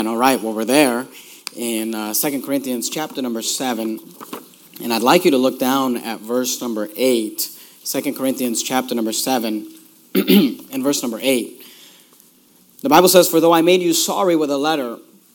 All right, well, we're there in 2 Corinthians chapter number 7, and I'd like you to look down at verse number 8, 2 Corinthians chapter number 7, and verse number 8. The Bible says, "For though I made you sorry with a letter,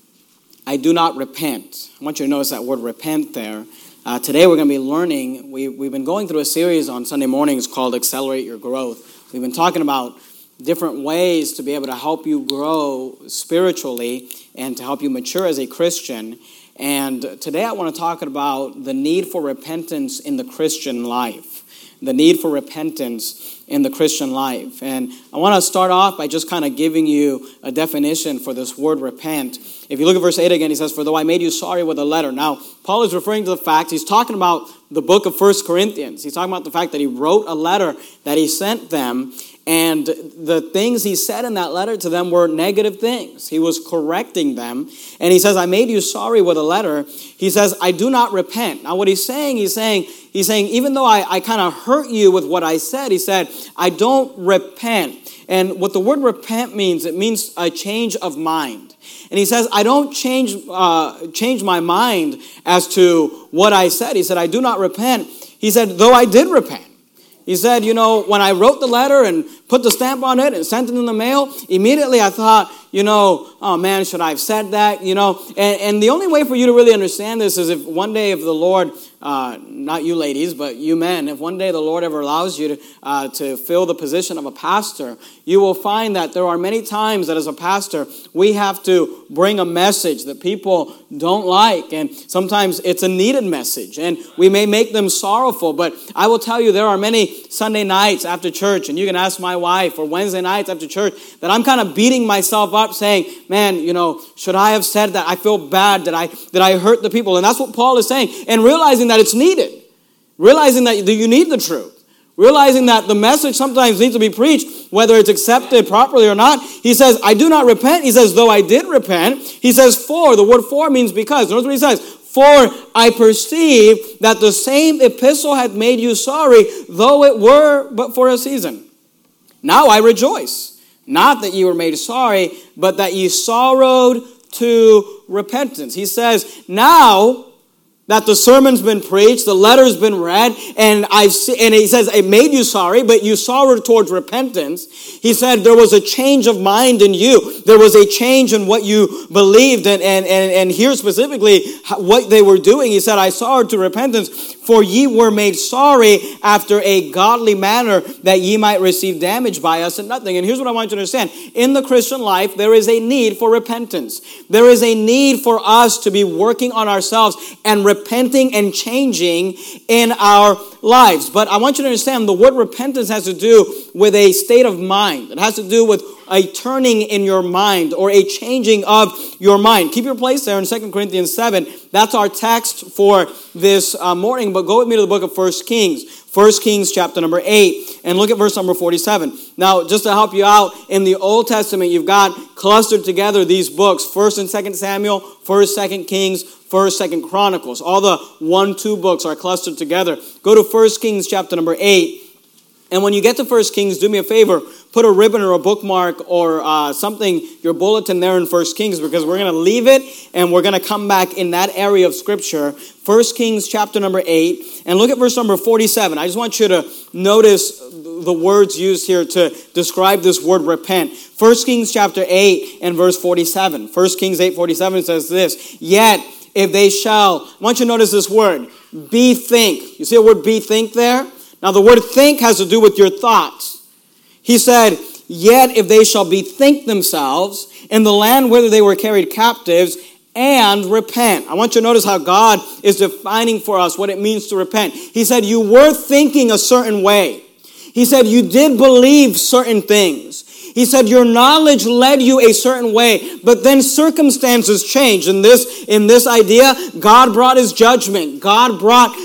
I do not repent." I want you to notice that word repent there. Today we're going to be learning, we've been going through a series on Sunday mornings called Accelerate Your Growth. We've been talking about different ways to be able to help you grow spiritually and to help you mature as a Christian. And today I want to talk about the need for repentance in the Christian life. The need for repentance in the Christian life. And I want to start off by just kind of giving you a definition for this word repent. If you look at verse 8 again, he says, "For though I made you sorry with a letter." Now, Paul is referring to the fact, he's talking about the book of 1 Corinthians. He's talking about the fact that he wrote a letter that he sent them, and the things he said in that letter to them were negative things. He was correcting them. And he says, "I made you sorry with a letter." He says, "I do not repent." Now what he's saying, even though I kind of hurt you with what I said, he said, I don't repent. And what the word repent means, it means a change of mind. And he says, I don't change my mind as to what I said. He said, I do not repent. He said, though I did repent. He said, when I wrote the letter and put the stamp on it and sent it in the mail, immediately I thought, oh man, should I have said that? And the only way for you to really understand this is if one day if the Lord, not you ladies, but you men, if one day the Lord ever allows you to fill the position of a pastor, you will find that there are many times that as a pastor, we have to bring a message that people don't like. And sometimes it's a needed message. And we may make them sorrowful. But I will tell you, there are many Sunday nights after church, and you can ask my wife, or Wednesday nights after church, that I'm kind of beating myself up saying, man, should I have said that? I feel bad. Did I hurt the people? And that's what Paul is saying. And realizing that it's needed. Realizing that you need the truth. Realizing that the message sometimes needs to be preached, whether it's accepted properly or not. He says, I do not repent. He says, though I did repent. He says, for. The word for means because. Notice what he says. For I perceive that the same epistle had made you sorry, though it were but for a season. Now I rejoice. Not that you were made sorry, but that ye sorrowed to repentance. He says, now that the sermon's been preached, the letter's been read, and he says, it made you sorry, but you sorrowed towards repentance. He said there was a change of mind in you. There was a change in what you believed, and here specifically what they were doing. He said, I sorrowed to repentance, for ye were made sorry after a godly manner, that ye might receive damage by us and nothing. And here's what I want you to understand. In the Christian life, there is a need for repentance. There is a need for us to be working on ourselves and repenting and changing in our lives. But I want you to understand the word repentance has to do with a state of mind. It has to do with a turning in your mind or a changing of your mind. Keep your place there in 2 Corinthians 7. That's our text for this morning. But go with me to the book of 1 Kings. 1 Kings chapter number 8. And look at verse number 47. Now, just to help you out, in the Old Testament, you've got clustered together these books. 1 and 2 Samuel, 1st, 2nd Kings, 1st, 2nd Chronicles. All the 1-2 books are clustered together. Go to 1 Kings chapter number 8. And when you get to 1 Kings, do me a favor, put a ribbon or a bookmark or something, your bulletin there in 1 Kings, because we're going to leave it and we're going to come back in that area of Scripture. 1 Kings chapter number 8, and look at verse number 47. I just want you to notice the words used here to describe this word repent. 1 Kings chapter 8 and verse 47. 1 Kings 8:47 says this, yet if they shall, I want you to notice this word, bethink. You see the word bethink there? Now the word think has to do with your thoughts. He said, yet if they shall bethink themselves in the land whither they were carried captives and repent. I want you to notice how God is defining for us what it means to repent. He said you were thinking a certain way. He said you did believe certain things. He said your knowledge led you a certain way, but then circumstances changed. In this idea, God brought his judgment. God brought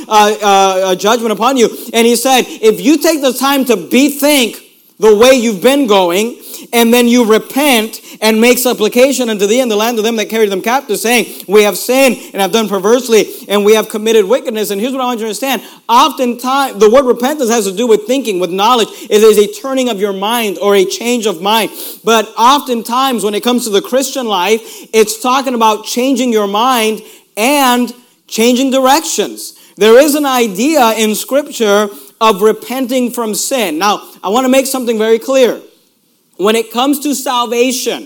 a judgment upon you. And he said, if you take the time to bethink the way you've been going, and then you repent and make supplication unto thee and the land of them that carried them captive, saying, we have sinned and have done perversely, and we have committed wickedness. And here's what I want you to understand. Oftentimes, the word repentance has to do with thinking, with knowledge. It is a turning of your mind or a change of mind. But oftentimes, when it comes to the Christian life, it's talking about changing your mind and changing directions. There is an idea in Scripture of repenting from sin. Now, I want to make something very clear. When it comes to salvation,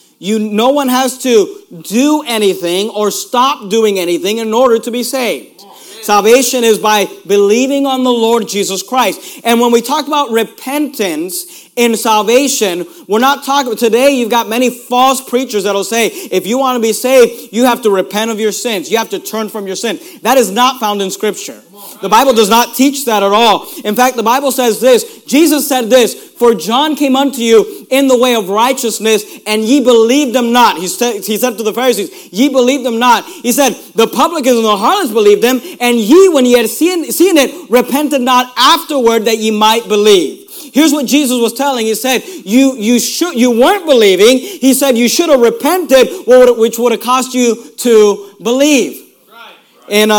no one has to do anything or stop doing anything in order to be saved. Salvation is by believing on the Lord Jesus Christ. And when we talk about repentance in salvation, we're not talking, today you've got many false preachers that'll say, if you want to be saved, you have to repent of your sins. You have to turn from your sin. That is not found in Scripture. The Bible does not teach that at all. In fact, the Bible says this. Jesus said this, for John came unto you in the way of righteousness, and ye believed him not. He said to the Pharisees, ye believed him not. He said, the publicans and the harlots believed him, and ye, when ye had seen it, repented not afterward that ye might believe. Here's what Jesus was telling. He said, you weren't believing. He said, you should have repented, which would have cost you to believe. In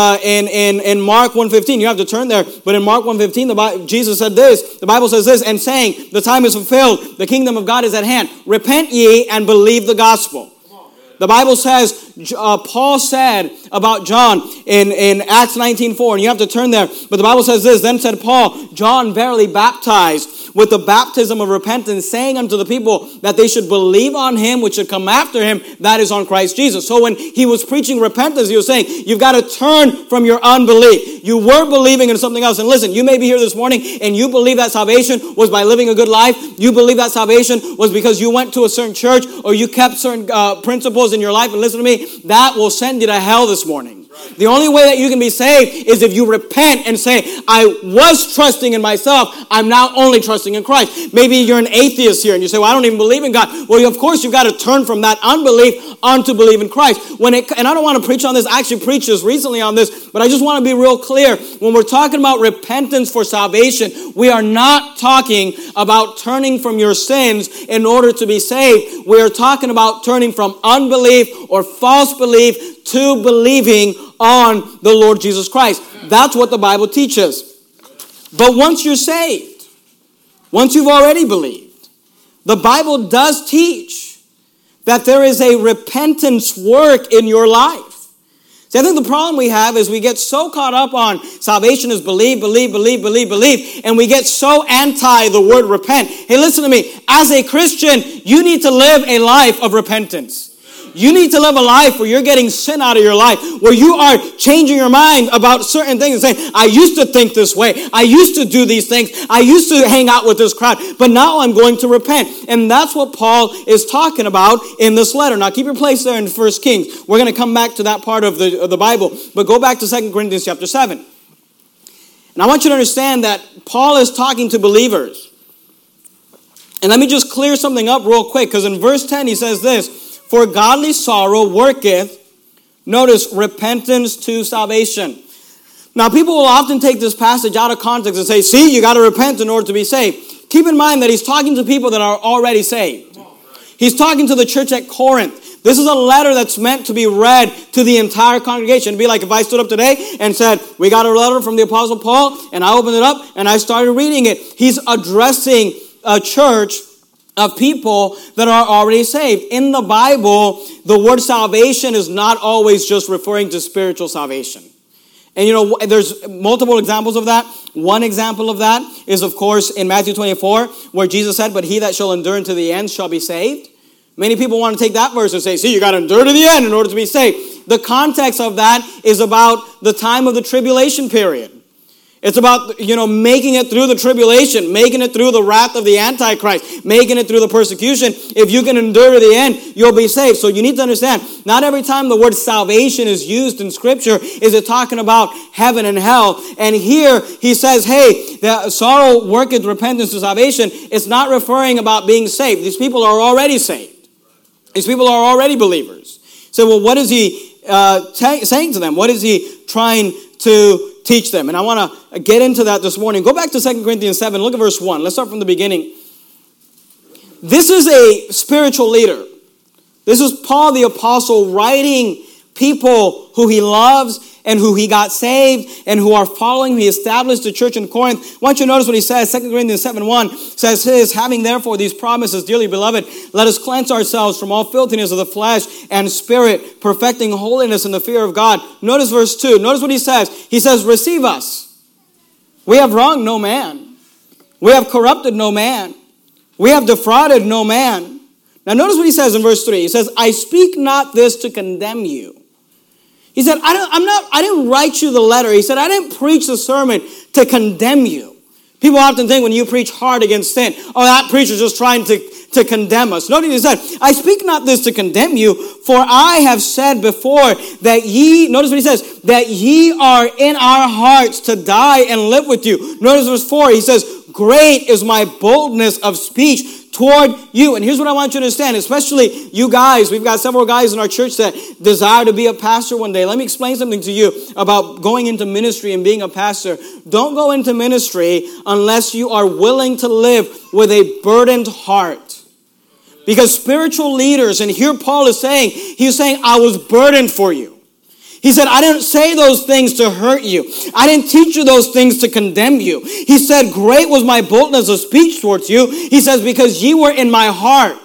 Mark 1:15, you have to turn there, but in Mark 1:15, Jesus said this, the Bible says this, and saying, the time is fulfilled, the kingdom of God is at hand. Repent ye and believe the gospel. The Bible says, Paul said about John in Acts 19:4, and you have to turn there, but the Bible says this, then said Paul, John verily baptized with the baptism of repentance, saying unto the people that they should believe on him which should come after him, that is on Christ Jesus. So when he was preaching repentance, he was saying, you've got to turn from your unbelief. You were believing in something else. And listen, you may be here this morning and you believe that salvation was by living a good life. You believe that salvation was because you went to a certain church or you kept certain principles in your life. And listen to me, that will send you to hell this morning. The only way that you can be saved is if you repent and say, I was trusting in myself. I'm now only trusting in Christ. Maybe you're an atheist here and you say, well, I don't even believe in God. Well, of course, you've got to turn from that unbelief on to believe in Christ. And I don't want to preach on this. I actually preached this recently on this, but I just want to be real clear. When we're talking about repentance for salvation, we are not talking about turning from your sins in order to be saved. We are talking about turning from unbelief or false belief to believing on the Lord Jesus Christ. That's what the Bible teaches. But once you're saved, once you've already believed, the Bible does teach that there is a repentance work in your life. See, I think the problem we have is we get so caught up on salvation is believe, and we get so anti the word repent. Hey, listen to me. As a Christian, you need to live a life of repentance. You need to live a life where you're getting sin out of your life, where you are changing your mind about certain things and saying, I used to think this way. I used to do these things. I used to hang out with this crowd, but now I'm going to repent. And that's what Paul is talking about in this letter. Now keep your place there in 1 Kings. We're going to come back to that part of the Bible, but go back to 2 Corinthians chapter 7. And I want you to understand that Paul is talking to believers. And let me just clear something up real quick, because in verse 10 he says this, for godly sorrow worketh, notice, repentance to salvation. Now, people will often take this passage out of context and say, see, you got to repent in order to be saved. Keep in mind that he's talking to people that are already saved. He's talking to the church at Corinth. This is a letter that's meant to be read to the entire congregation. It'd be like if I stood up today and said, we got a letter from the Apostle Paul, and I opened it up and I started reading it. He's addressing a church of people that are already saved. In the Bible, the word salvation is not always just referring to spiritual salvation. And there's multiple examples of that. One example of that is, of course, in Matthew 24, where Jesus said, but he that shall endure unto the end shall be saved. Many people want to take that verse and say, see, you got to endure to the end in order to be saved. The context of that is about the time of the tribulation period. It's about, making it through the tribulation, making it through the wrath of the Antichrist, making it through the persecution. If you can endure to the end, you'll be saved. So you need to understand, not every time the word salvation is used in Scripture is it talking about heaven and hell. And here he says, hey, the sorrow worketh repentance to salvation. It's not referring about being saved. These people are already saved. These people are already believers. So, well, what is he saying to them? What is he trying to teach them? And I want to get into that this morning. Go back to 2 Corinthians 7. Look at verse 1. Let's start from the beginning. this is a spiritual leader. This is Paul the Apostle writing people who he loves and who he got saved and who are following. He established the church in Corinth. I want you to notice what he says. 2 Corinthians 7:1 says, having therefore these promises, dearly beloved, let us cleanse ourselves from all filthiness of the flesh and spirit, perfecting holiness in the fear of God. Notice verse 2. Notice what he says. He says, receive us. We have wronged no man. We have corrupted no man. We have defrauded no man. Now notice what he says in verse 3. He says, I speak not this to condemn you. He said, I didn't write you the letter. He said, I didn't preach the sermon to condemn you. People often think when you preach hard against sin, oh, that preacher's just trying to condemn us. Notice he said, I speak not this to condemn you, for I have said before that ye, notice what he says, that ye are in our hearts to die and live with you. Notice verse 4, he says, great is my boldness of speech toward you. And here's what I want you to understand, especially you guys. We've got several guys in our church that desire to be a pastor one day. Let me explain something to you about going into ministry and being a pastor. Don't go into ministry unless you are willing to live with a burdened heart. Because spiritual leaders, and here Paul is saying, he's saying, I was burdened for you. He said, I didn't say those things to hurt you. I didn't teach you those things to condemn you. He said, great was my boldness of speech towards you. He says, because ye were in my heart.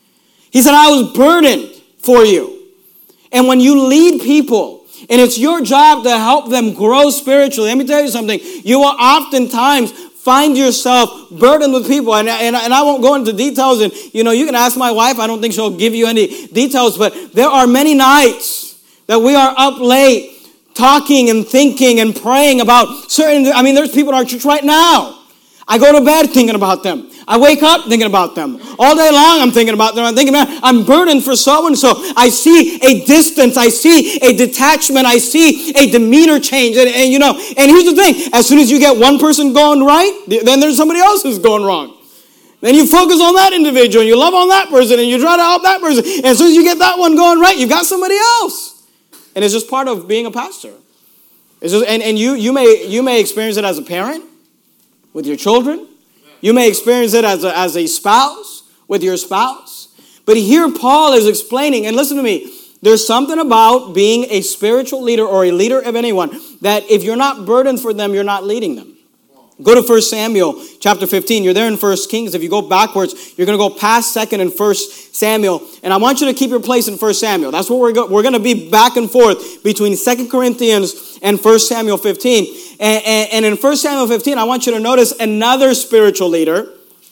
He said, I was burdened for you. And when you lead people, and it's your job to help them grow spiritually, let me tell you something. You will oftentimes find yourself burdened with people. And I won't go into details. And, you can ask my wife. I don't think she'll give you any details. But there are many nights that we are up late talking and thinking and praying about there's people in our church right now. I go to bed thinking about them. I wake up thinking about them. All day long I'm thinking about them. I'm thinking, man, I'm burdened for so-and-so. I see a distance. I see a detachment. I see a demeanor change. And here's the thing. As soon as you get one person going right, then there's somebody else who's going wrong. Then you focus on that individual and you love on that person and you try to help that person. And as soon as you get that one going right, you've got somebody else. And it's just part of being a pastor. It's just, and you may experience it as a parent with your children. You may experience it as a spouse with your spouse. But here Paul is explaining, and listen to me, there's something about being a spiritual leader or a leader of anyone that if you're not burdened for them, you're not leading them. Go to 1 Samuel chapter 15. You're there in 1 Kings. If you go backwards, you're going to go past 2nd and 1 Samuel. And I want you to keep your place in 1 Samuel. That's what we're going to be back and forth between 2 Corinthians and 1 Samuel 15. And in 1 Samuel 15, I want you to notice another spiritual leader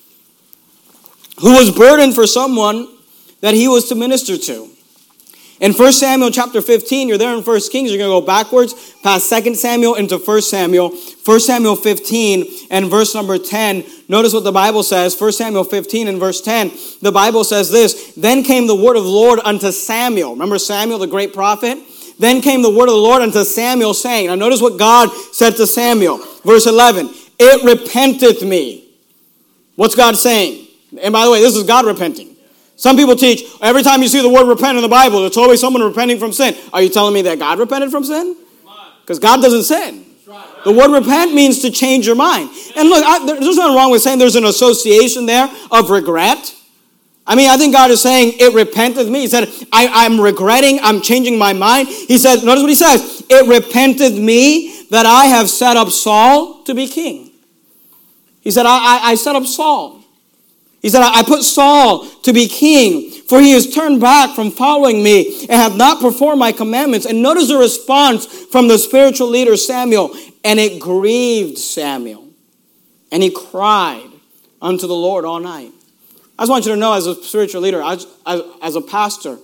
who was burdened for someone that he was to minister to. In 1 Samuel chapter 15, you're there in 1 Kings, you're going to go backwards past 2 Samuel into 1 Samuel. 1 Samuel 15 and verse number 10. Notice what the Bible says. 1 Samuel 15 and verse 10. The Bible says this. Then came the word of the Lord unto Samuel. Remember Samuel, the great prophet? Then came the word of the Lord unto Samuel, saying, now notice what God said to Samuel. Verse 11. It repenteth me. What's God saying? And by the way, this is God repenting. Some people teach, every time you see the word repent in the Bible, it's always someone repenting from sin. Are you telling me that God repented from sin? Because God doesn't sin. The word repent means to change your mind. And look, there's nothing wrong with saying there's an association there of regret. I think God is saying, it repenteth me. He said, I'm regretting, I'm changing my mind. He said, notice what he says, it repenteth me that I have set up Saul to be king. He said, I set up Saul. He said, I put Saul to be king, for he has turned back from following me and hath not performed my commandments. And notice the response from the spiritual leader Samuel. And it grieved Samuel. And he cried unto the Lord all night. I just want you to know as a spiritual leader, as a pastor,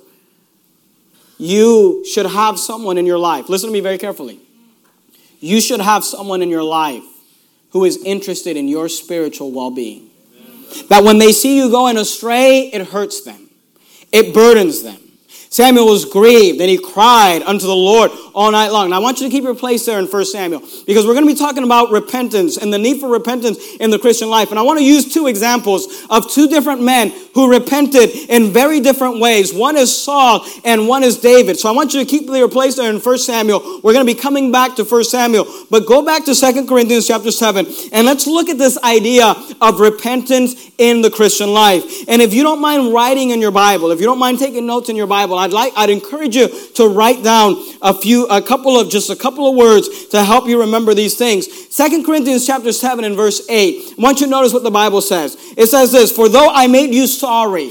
you should have someone in your life. Listen to me very carefully. You should have someone in your life who is interested in your spiritual well-being. That when they see you going astray, it hurts them. It burdens them. Samuel was grieved and he cried unto the Lord all night long. And I want you to keep your place there in 1 Samuel because we're going to be talking about repentance and the need for repentance in the Christian life. And I want to use two examples of two different men who repented in very different ways. One is Saul and one is David. So I want you to keep your place there in 1 Samuel. We're going to be coming back to 1 Samuel. But go back to 2 Corinthians chapter 7 and let's look at this idea of repentance in the Christian life. And if you don't mind writing in your Bible, if you don't mind taking notes in your Bible, I'd encourage you to write down a couple of words to help you remember these things. 2 Corinthians chapter 7 and verse 8. I want you to notice what the Bible says. It says this, for though I made you sorry.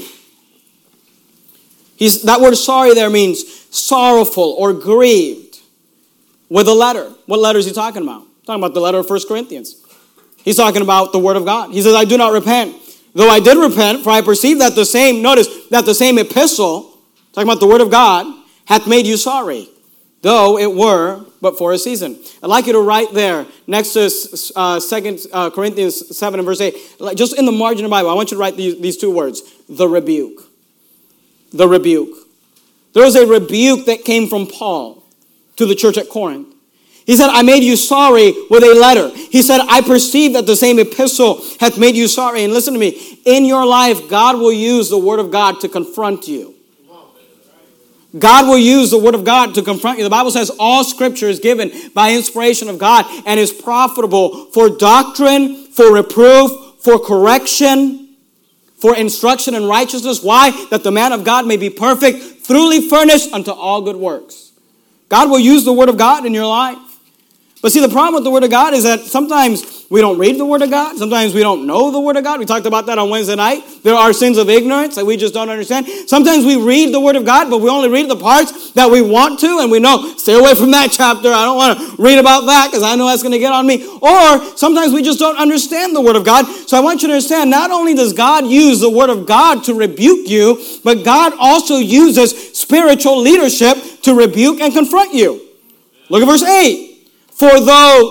That word sorry there means sorrowful or grieved with a letter. What letter is he talking about? Talking about the letter of 1 Corinthians. He's talking about the word of God. He says, I do not repent. Though I did repent, for I perceive that the same epistle, talking about the word of God, hath made you sorry, though it were but for a season. I'd like you to write there next to 2 Corinthians 7 and verse 8, just in the margin of the Bible, I want you to write these two words, the rebuke. The rebuke. There was a rebuke that came from Paul to the church at Corinth. He said, I made you sorry with a letter. He said, I perceive that the same epistle hath made you sorry. And listen to me, in your life, God will use the word of God to confront you. God will use the word of God to confront you. The Bible says all scripture is given by inspiration of God and is profitable for doctrine, for reproof, for correction, for instruction in righteousness. Why? That the man of God may be perfect, thoroughly furnished unto all good works. God will use the word of God in your life. But see, the problem with the word of God is that sometimes we don't read the word of God. Sometimes we don't know the word of God. We talked about that on Wednesday night. There are sins of ignorance that we just don't understand. Sometimes we read the word of God, but we only read the parts that we want to, and we know, stay away from that chapter. I don't want to read about that because I know that's going to get on me. Or sometimes we just don't understand the word of God. So I want you to understand, not only does God use the word of God to rebuke you, but God also uses spiritual leadership to rebuke and confront you. Look at verse 8. For though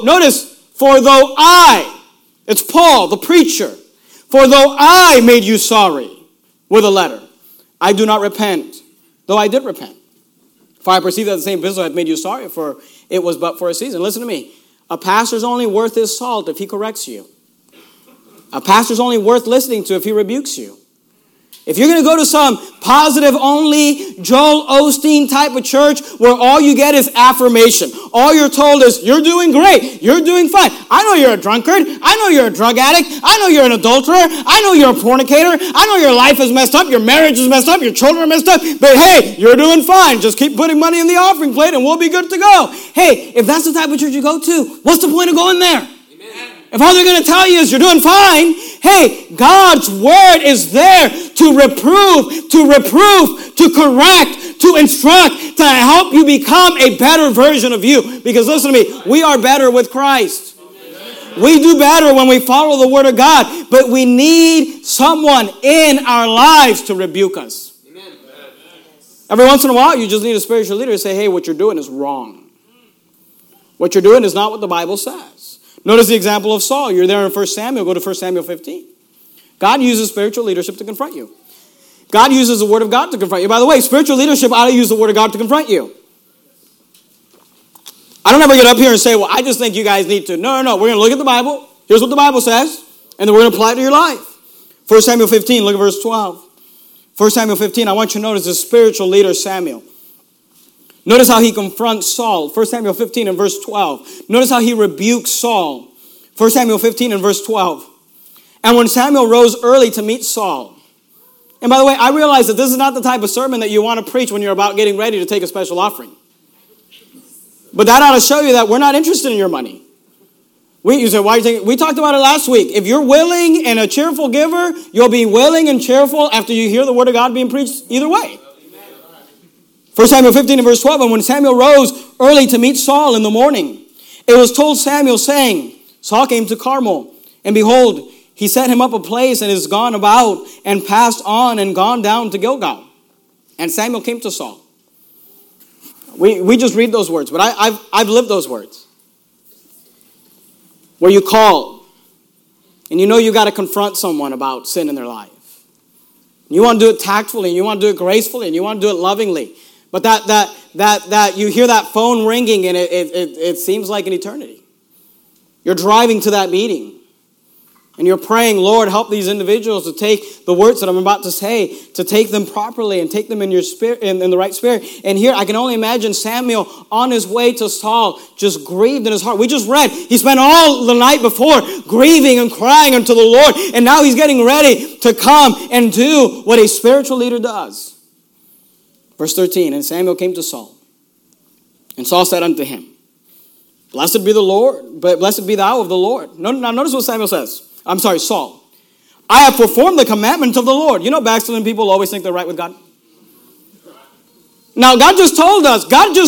I, it's Paul, the preacher, for though I made you sorry with a letter, I do not repent, though I did repent. For I perceive that the same epistle hath made you sorry, for it was but for a season. Listen to me. A pastor's only worth his salt if he corrects you. A pastor's only worth listening to if he rebukes you. If you're going to go to some positive-only Joel Osteen type of church where all you get is affirmation, all you're told is, you're doing great, you're doing fine. I know you're a drunkard. I know you're a drug addict. I know you're an adulterer. I know you're a fornicator. I know your life is messed up, your marriage is messed up, your children are messed up. But hey, you're doing fine. Just keep putting money in the offering plate and we'll be good to go. Hey, if that's the type of church you go to, what's the point of going there? If all they're going to tell you is you're doing fine, hey, God's word is there to reprove, to correct, to instruct, to help you become a better version of you. Because listen to me, we are better with Christ. We do better when we follow the word of God, but we need someone in our lives to rebuke us. Every once in a while, you just need a spiritual leader to say, hey, what you're doing is wrong. What you're doing is not what the Bible says. Notice the example of Saul. You're there in 1 Samuel. Go to 1 Samuel 15. God uses spiritual leadership to confront you. God uses the word of God to confront you. By the way, spiritual leadership ought to use the word of God to confront you. I don't ever get up here and say, well, I just think you guys need to. No. We're going to look at the Bible. Here's what the Bible says. And then we're going to apply it to your life. 1 Samuel 15, look at verse 12. 1 Samuel 15, I want you to notice the spiritual leader Samuel. Notice how he confronts Saul. 1 Samuel 15 and verse 12. Notice how he rebukes Saul. 1 Samuel 15 and verse 12. And when Samuel rose early to meet Saul. And by the way, I realize that this is not the type of sermon that you want to preach when you're about getting ready to take a special offering. But that ought to show you that we're not interested in your money. You say, why are you taking? We talked about it last week. If you're willing and a cheerful giver, you'll be willing and cheerful after you hear the word of God being preached either way. 1 Samuel 15 and verse 12, and when Samuel rose early to meet Saul in the morning, it was told Samuel, saying, Saul came to Carmel, and behold, he set him up a place and is gone about and passed on and gone down to Gilgal. And Samuel came to Saul. We just read those words, but I've lived those words. Where you call, and you know you got to confront someone about sin in their life. You want to do it tactfully, and you want to do it gracefully, and you want to do it lovingly. But that you hear that phone ringing and it seems like an eternity. You're driving to that meeting. And you're praying, Lord, help these individuals to take the words that I'm about to say, to take them properly and take them in your spirit, in the right spirit. And here I can only imagine Samuel on his way to Saul, just grieved in his heart. We just read, he spent all the night before grieving and crying unto the Lord. And now he's getting ready to come and do what a spiritual leader does. Verse 13, and Samuel came to Saul. And Saul said unto him, Blessed be the Lord, but blessed be thou of the Lord. Now notice what Samuel says. I'm sorry, Saul. I have performed the commandment of the Lord. You know, backslidden people always think they're right with God. Now, God just told us,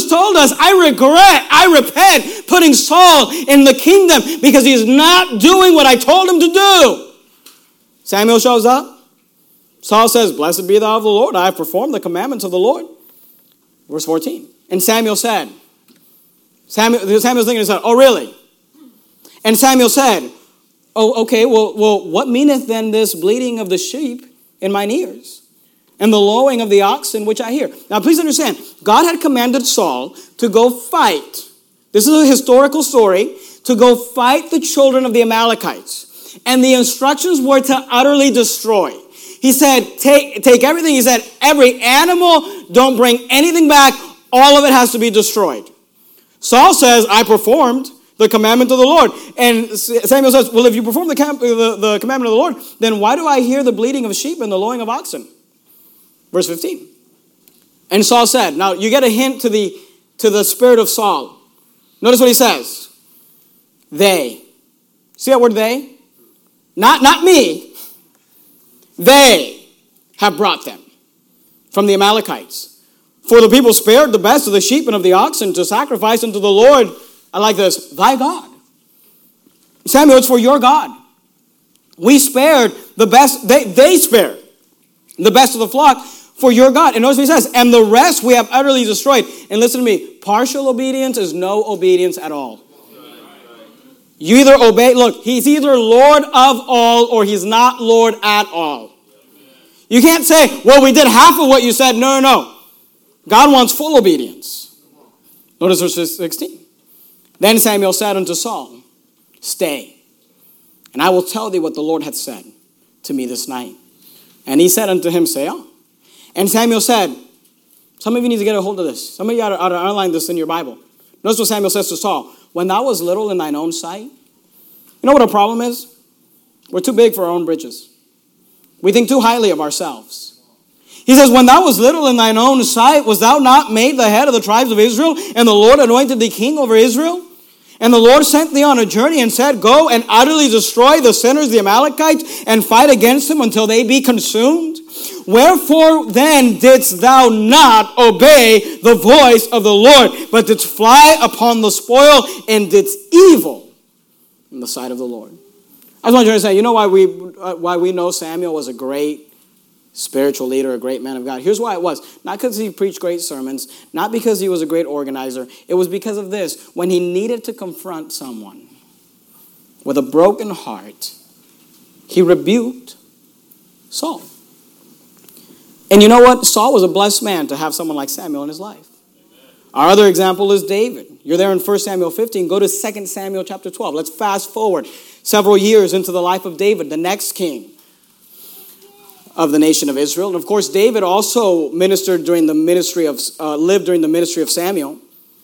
I repent putting Saul in the kingdom because he's not doing what I told him to do. Samuel shows up. Saul says, Blessed be thou of the Lord. I have performed the commandments of the Lord. Verse 14. And Samuel said, Samuel's thinking, oh, really? And Samuel said, Oh, okay, well, what meaneth then this bleating of the sheep in mine ears, and the lowing of the oxen which I hear? Now, please understand, God had commanded Saul to go fight. This is a historical story, to go fight the children of the Amalekites. And the instructions were to utterly destroy. He said, take everything. He said, every animal, don't bring anything back. All of it has to be destroyed. Saul says, I performed the commandment of the Lord. And Samuel says, well, if you perform the commandment of the Lord, then why do I hear the bleating of sheep and the lowing of oxen? Verse 15. And Saul said, now you get a hint to the spirit of Saul. Notice what he says. They. See that word they? Not me. They have brought them from the Amalekites. For the people spared the best of the sheep and of the oxen to sacrifice unto the Lord. I like this. Thy God. Samuel, it's for your God. We spared the best. They spared the best of the flock for your God. And notice what he says. And the rest we have utterly destroyed. And listen to me. Partial obedience is no obedience at all. You either obey. Look, he's either Lord of all or he's not Lord at all. You can't say, well, we did half of what you said. No. God wants full obedience. Notice verse 16. Then Samuel said unto Saul, Stay, and I will tell thee what the Lord hath said to me this night. And he said unto him, Say on. And Samuel said, some of you need to get a hold of this. Some of you ought to underline this in your Bible. Notice what Samuel says to Saul. When thou was little in thine own sight. You know what our problem is? We're too big for our own britches. We think too highly of ourselves. He says, when thou was little in thine own sight, was thou not made the head of the tribes of Israel, and the Lord anointed thee king over Israel? And the Lord sent thee on a journey and said, Go and utterly destroy the sinners, the Amalekites, and fight against them until they be consumed. Wherefore then didst thou not obey the voice of the Lord, but didst fly upon the spoil and didst evil in the sight of the Lord? I just want you to understand, you know why we know Samuel was a great spiritual leader, a great man of God? Here's why it was. Not because he preached great sermons, not because he was a great organizer. It was because of this. When he needed to confront someone with a broken heart, he rebuked Saul. And you know what? Saul was a blessed man to have someone like Samuel in his life. Our other example is David. You're there in 1 Samuel 15. Go to 2 Samuel chapter 12. Let's fast forward several years into the life of David, the next king of the nation of Israel. And of course, David also ministered during the ministry of, lived during the ministry of Samuel.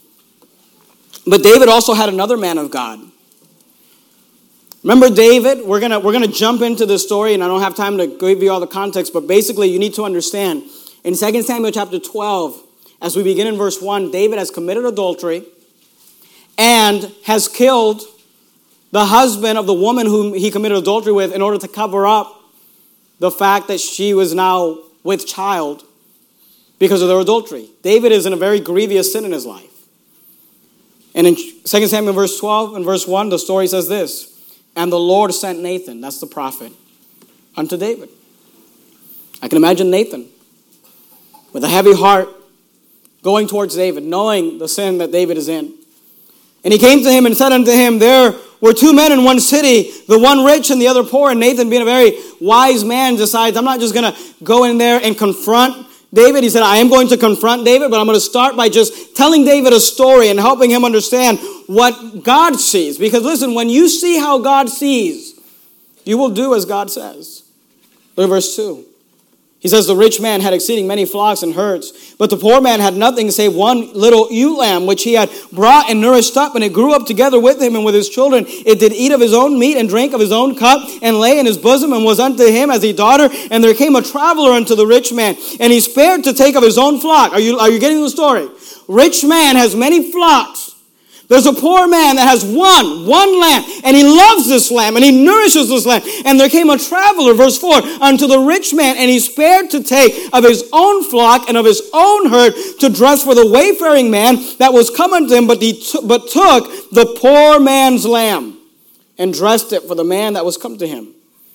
But David also had another man of God. Remember David? We're gonna jump into this story, and I don't have time to give you all the context, but basically you need to understand. In 2 Samuel chapter 12, as we begin in verse 1, David has committed adultery and has killed the husband of the woman whom he committed adultery with in order to cover up the fact that she was now with child because of their adultery. David is in a very grievous sin in his life. And in 2 Samuel verse 12 and verse 1, the story says this. And the Lord sent Nathan, that's the prophet, unto David. I can imagine Nathan with a heavy heart going towards David, knowing the sin that David is in. And he came to him and said unto him, There were two men in one city, the one rich and the other poor. And Nathan, being a very wise man, decides, I'm not just going to go in there and confront David. He said, I am going to confront David, but I'm going to start by just telling David a story and helping him understand what God sees. Because listen, when you see how God sees, you will do as God says. Look at verse 2. He says, the rich man had exceeding many flocks and herds, but the poor man had nothing save one little ewe lamb, which he had brought and nourished up, and it grew up together with him and with his children. It did eat of his own meat and drank of his own cup, and lay in his bosom, and was unto him as a daughter. And there came a traveler unto the rich man, and he spared to take of his own flock. Are you getting the story? Rich man has many flocks. There's a poor man that has one lamb, and he loves this lamb, and he nourishes this lamb. And there came a traveler, verse 4, unto the rich man, and he spared to take of his own flock and of his own herd to dress for the wayfaring man that was come unto him, but took the poor man's lamb and dressed it for the man that was come to him.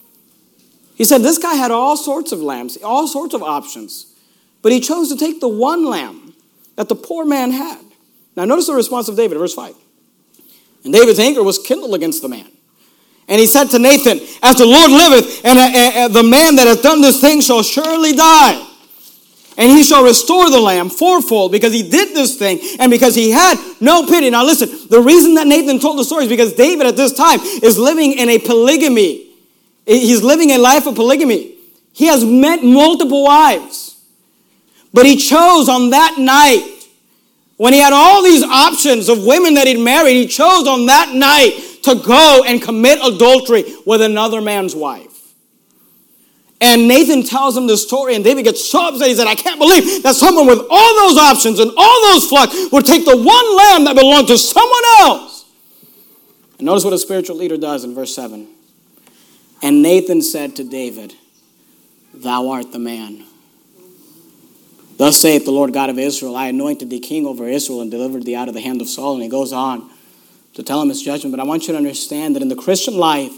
He said this guy had all sorts of lambs, all sorts of options, but he chose to take the one lamb that the poor man had. Now notice the response of David, verse 5. And David's anger was kindled against the man. And he said to Nathan, as the Lord liveth, and the man that hath done this thing shall surely die. And he shall restore the lamb fourfold, because he did this thing, and because he had no pity. Now listen, the reason that Nathan told the story is because David at this time is living in a polygamy. He's living a life of polygamy. He has met multiple wives. But he chose on that night, when he had all these options of women that he'd married, he chose on that night to go and commit adultery with another man's wife. And Nathan tells him this story, and David gets so upset. He said, I can't believe that someone with all those options and all those flocks would take the one lamb that belonged to someone else. And notice what a spiritual leader does in verse 7. And Nathan said to David, thou art the man. Thus saith the Lord God of Israel, I anointed thee king over Israel and delivered thee out of the hand of Saul. And he goes on to tell him his judgment. But I want you to understand that in the Christian life,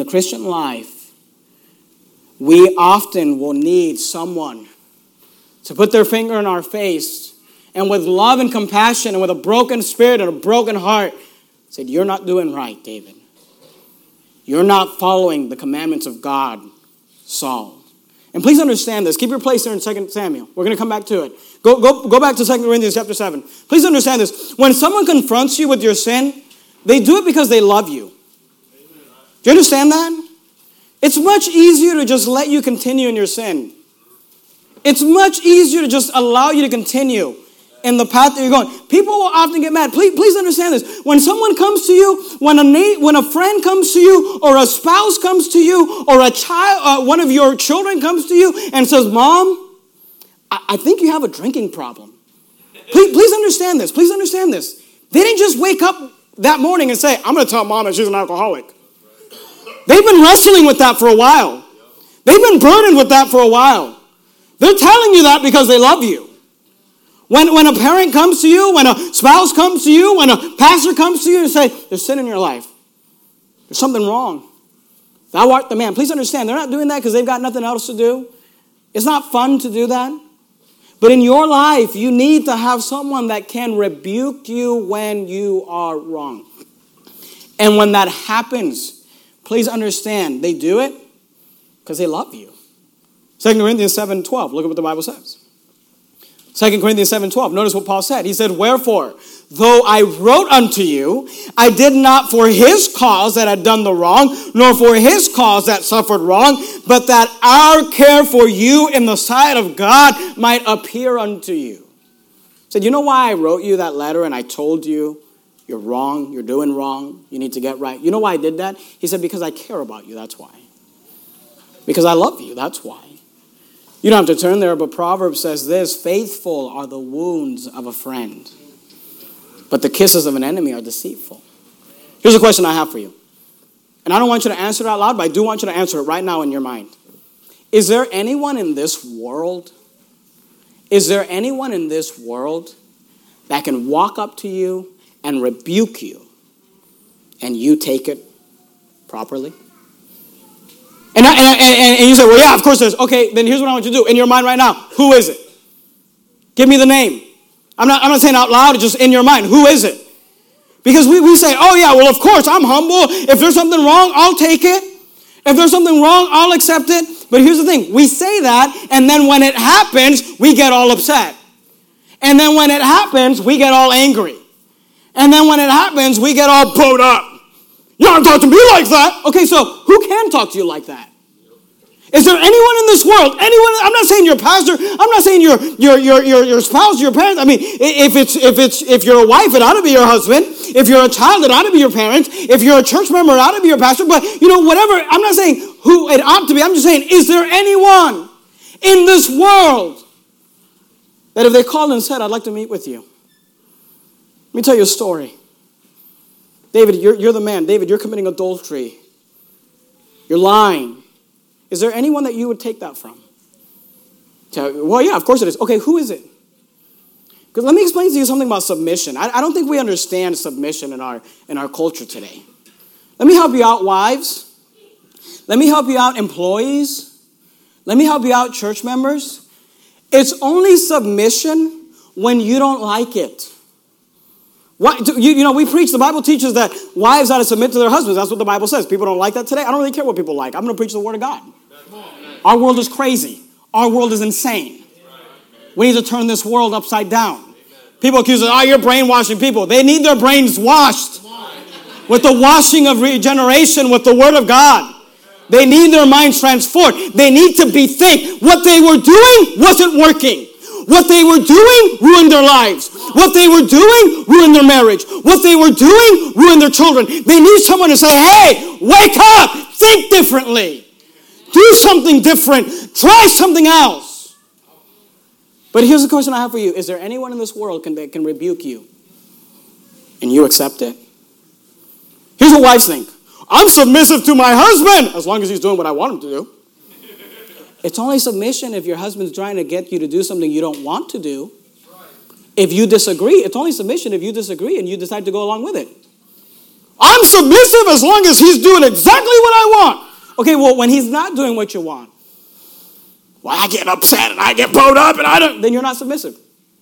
we often will need someone to put their finger in our face and with love and compassion and with a broken spirit and a broken heart say, you're not doing right, David. You're not following the commandments of God, Saul. And please understand this. Keep your place there in 2 Samuel. We're going to come back to it. Go back to 2 Corinthians chapter 7. Please understand this. When someone confronts you with your sin, they do it because they love you. Do you understand that? It's much easier to just let you continue in your sin. It's much easier to just allow you to continue in the path that you're going. People will often get mad. Please understand this. When someone comes to you, when a friend comes to you, or a spouse comes to you, or a child, one of your children comes to you and says, Mom, I think you have a drinking problem. Please understand this. Please understand this. They didn't just wake up that morning and say, I'm going to tell Mom that she's an alcoholic. They've been wrestling with that for a while. They've been burdened with that for a while. They're telling you that because they love you. When a parent comes to you, when a spouse comes to you, when a pastor comes to you and say, there's sin in your life. There's something wrong. Thou art the man. Please understand, they're not doing that because they've got nothing else to do. It's not fun to do that. But in your life, you need to have someone that can rebuke you when you are wrong. And when that happens, please understand, they do it because they love you. 2 Corinthians 7:12, look at what the Bible says. 2 Corinthians 7:12. Notice what Paul said. He said, wherefore, though I wrote unto you, I did not for his cause that had done the wrong, nor for his cause that suffered wrong, but that our care for you in the sight of God might appear unto you. He said, you know why I wrote you that letter and I told you you're wrong, you're doing wrong, you need to get right? You know why I did that? He said, because I care about you, that's why. Because I love you, that's why. You don't have to turn there, but Proverbs says this, faithful are the wounds of a friend, but the kisses of an enemy are deceitful. Here's a question I have for you. And I don't want you to answer it out loud, but I do want you to answer it right now in your mind. Is there anyone in this world, that can walk up to you and rebuke you and you take it properly? And you say, well, yeah, of course there's. Okay, then here's what I want you to do. In your mind right now, who is it? Give me the name. I'm not saying out loud, just in your mind. Who is it? Because we say, oh, yeah, well, of course, I'm humble. If there's something wrong, I'll take it. If there's something wrong, I'll accept it. But here's the thing. We say that, and then when it happens, we get all upset. And then when it happens, we get all angry. And then when it happens, we get all bowed up. You don't talk to me like that. Okay, so who can talk to you like that? Is there anyone in this world, anyone, I'm not saying your pastor, I'm not saying your spouse, your parents. I mean, if you're a wife, it ought to be your husband. If you're a child, it ought to be your parents. If you're a church member, it ought to be your pastor. But, whatever, I'm not saying who it ought to be. I'm just saying, is there anyone in this world that if they called and said, I'd like to meet with you? Let me tell you a story. David, you're the man. David, you're committing adultery. You're lying. Is there anyone that you would take that from? Well, yeah, of course it is. Okay, who is it? Because let me explain to you something about submission. I don't think we understand submission in our culture today. Let me help you out, wives. Let me help you out, employees. Let me help you out, church members. It's only submission when you don't like it. We preach, the Bible teaches that wives ought to submit to their husbands. That's what the Bible says. People don't like that today. I don't really care what people like. I'm going to preach the word of God. Our world is crazy. Our world is insane. We need to turn this world upside down. People accuse us, you're brainwashing people. They need their brains washed with the washing of regeneration with the word of God. They need their minds transformed. They need to bethink. What they were doing wasn't working. What they were doing ruined their lives. What they were doing ruined their marriage. What they were doing ruined their children. They need someone to say, hey, wake up, think differently. Do something different. Try something else. But here's the question I have for you. Is there anyone in this world that can rebuke you? And you accept it? Here's what wives think. I'm submissive to my husband as long as he's doing what I want him to do. It's only submission if your husband's trying to get you to do something you don't want to do. If you disagree, it's only submission if you disagree and you decide to go along with it. I'm submissive as long as he's doing exactly what I want. Okay, well, when he's not doing what you want, well, I get upset and I get bowed up and then you're not submissive.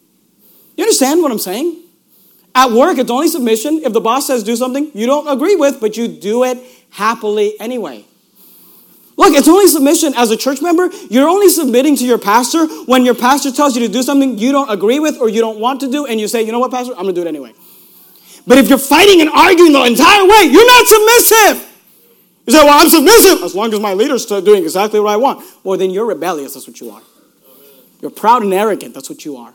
You understand what I'm saying? At work, it's only submission if the boss says do something you don't agree with, but you do it happily anyway. Look, it's only submission as a church member. You're only submitting to your pastor when your pastor tells you to do something you don't agree with or you don't want to do, and you say, you know what, pastor, I'm going to do it anyway. But if you're fighting and arguing the entire way, you're not submissive. You say, well, I'm submissive as long as my leader's doing exactly what I want. Well, then you're rebellious. That's what you are. You're proud and arrogant. That's what you are.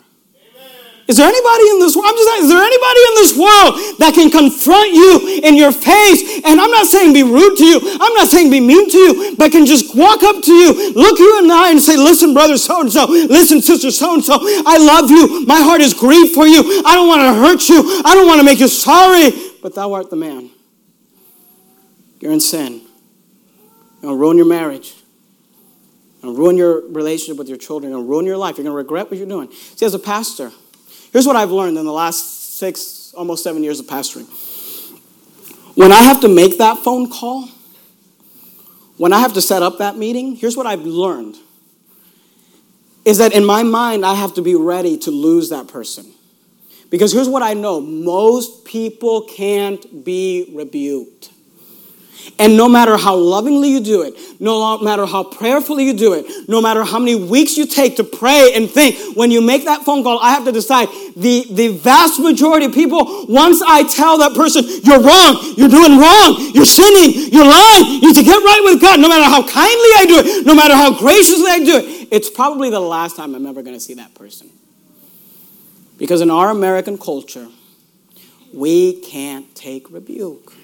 Is there anybody in this world? I'm just saying, is there anybody in this world that can confront you in your face? And I'm not saying be rude to you. I'm not saying be mean to you, but can just walk up to you, look you in the eye and say, listen, brother so-and-so, listen, sister so-and-so, I love you. My heart is grieved for you. I don't want to hurt you. I don't want to make you sorry, but thou art the man. You're in sin. You're going to ruin your marriage. You're going to ruin your relationship with your children. You're going to ruin your life. You're going to regret what you're doing. See, as a pastor, here's what I've learned in the last 6, almost 7 years of pastoring. When I have to make that phone call, when I have to set up that meeting, here's what I've learned. Is that in my mind, I have to be ready to lose that person. Because here's what I know. Most people can't be rebuked. And no matter how lovingly you do it, no matter how prayerfully you do it, no matter how many weeks you take to pray and think, when you make that phone call, I have to decide. The vast majority of people, once I tell that person, you're wrong, you're doing wrong, you're sinning, you're lying, you need to get right with God, no matter how kindly I do it, no matter how graciously I do it, it's probably the last time I'm ever going to see that person. Because in our American culture, we can't take rebuke.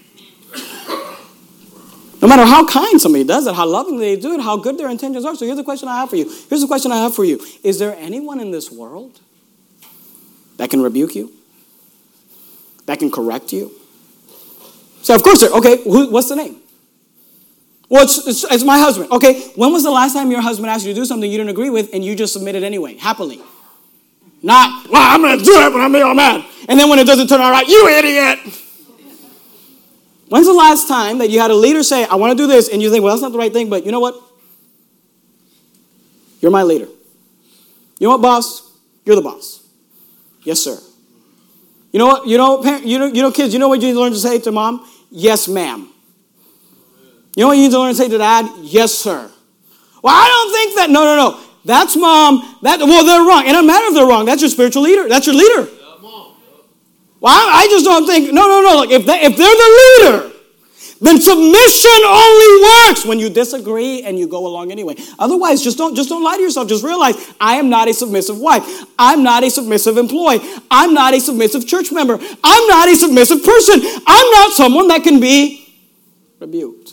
No matter how kind somebody does it, how lovingly they do it, how good their intentions are. So here's the question I have for you. Here's the question I have for you. Is there anyone in this world that can rebuke you? That can correct you? So of course, okay, what's the name? Well, it's my husband. Okay, when was the last time your husband asked you to do something you didn't agree with and you just submitted anyway, happily? Not, well, I'm going to do it when I'm all mad. And then when it doesn't turn out right, you idiot. When's the last time that you had a leader say, I want to do this, and you think, well, that's not the right thing, but you know what? You're my leader. You know what, boss? You're the boss. Yes, sir. You know what? Kids, you know what you need to learn to say to mom? Yes, ma'am. You know what you need to learn to say to dad? Yes, sir. Well, I don't think that. No. That's mom. Well, they're wrong. It doesn't matter if they're wrong. That's your spiritual leader. That's your leader. Well, I just don't think. No. Look, if they're the leader, then submission only works when you disagree and you go along anyway. Otherwise, just don't lie to yourself. Just realize, I am not a submissive wife. I'm not a submissive employee. I'm not a submissive church member. I'm not a submissive person. I'm not someone that can be rebuked.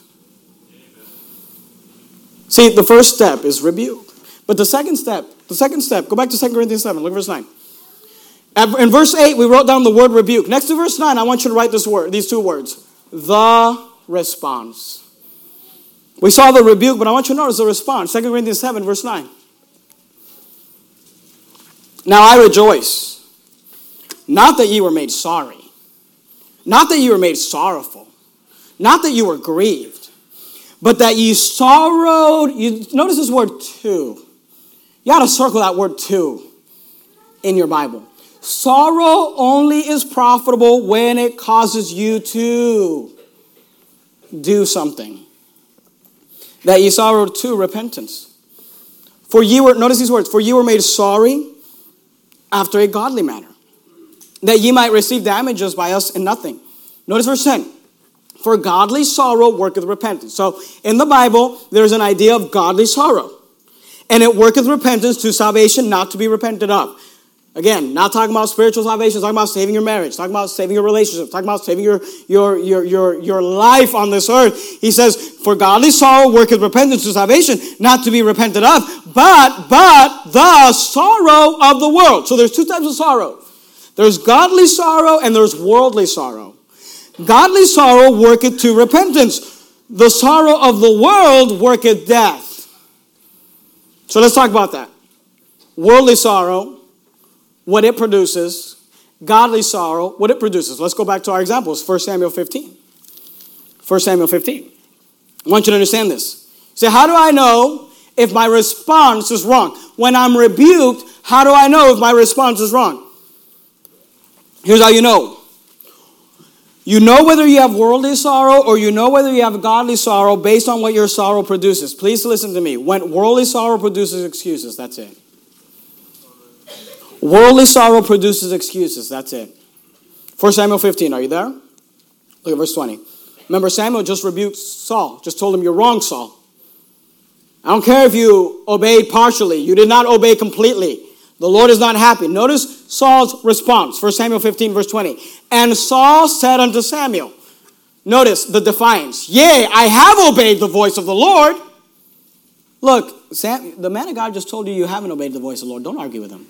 See, the first step is rebuke. But the second step, go back to 2 Corinthians 7, look at verse 9. In verse 8, we wrote down the word rebuke. Next to verse 9, I want you to write these two words. The response. We saw the rebuke, but I want you to notice the response. 2 Corinthians 7, verse 9. Now I rejoice, not that ye were made sorry, not that ye were made sorrowful, not that you were grieved, but that ye sorrowed. You notice this word too. You ought to circle that word too in your Bible. Sorrow only is profitable when it causes you to do something. That ye sorrowed to repentance. For ye were, notice these words, for ye were made sorry after a godly manner, that ye might receive damages by us in nothing. Notice verse 10. For godly sorrow worketh repentance. So in the Bible, there's an idea of godly sorrow. And it worketh repentance to salvation, not to be repented of. Again, not talking about spiritual salvation, talking about saving your marriage, talking about saving your relationship, talking about saving your life on this earth. He says, for godly sorrow worketh repentance to salvation, not to be repented of, but the sorrow of the world. So there's two types of sorrow. There's godly sorrow and there's worldly sorrow. Godly sorrow worketh to repentance. The sorrow of the world worketh death. So let's talk about that. Worldly sorrow, what it produces. Godly sorrow, what it produces. Let's go back to our examples. 1 Samuel 15. 1 Samuel 15. I want you to understand this. Say, how do I know if my response is wrong? When I'm rebuked, how do I know if my response is wrong? Here's how you know. You know whether you have worldly sorrow or you know whether you have godly sorrow based on what your sorrow produces. Please listen to me. When worldly sorrow produces excuses, that's it. Worldly sorrow produces excuses, that's it. 1 Samuel 15, are you there? Look at verse 20. Remember, Samuel just rebuked Saul, just told him, you're wrong, Saul. I don't care if you obeyed partially. You did not obey completely. The Lord is not happy. Notice Saul's response. 1 Samuel 15, verse 20. And Saul said unto Samuel, notice the defiance. Yea, I have obeyed the voice of the Lord. Look, the man of God just told you you haven't obeyed the voice of the Lord. Don't argue with him.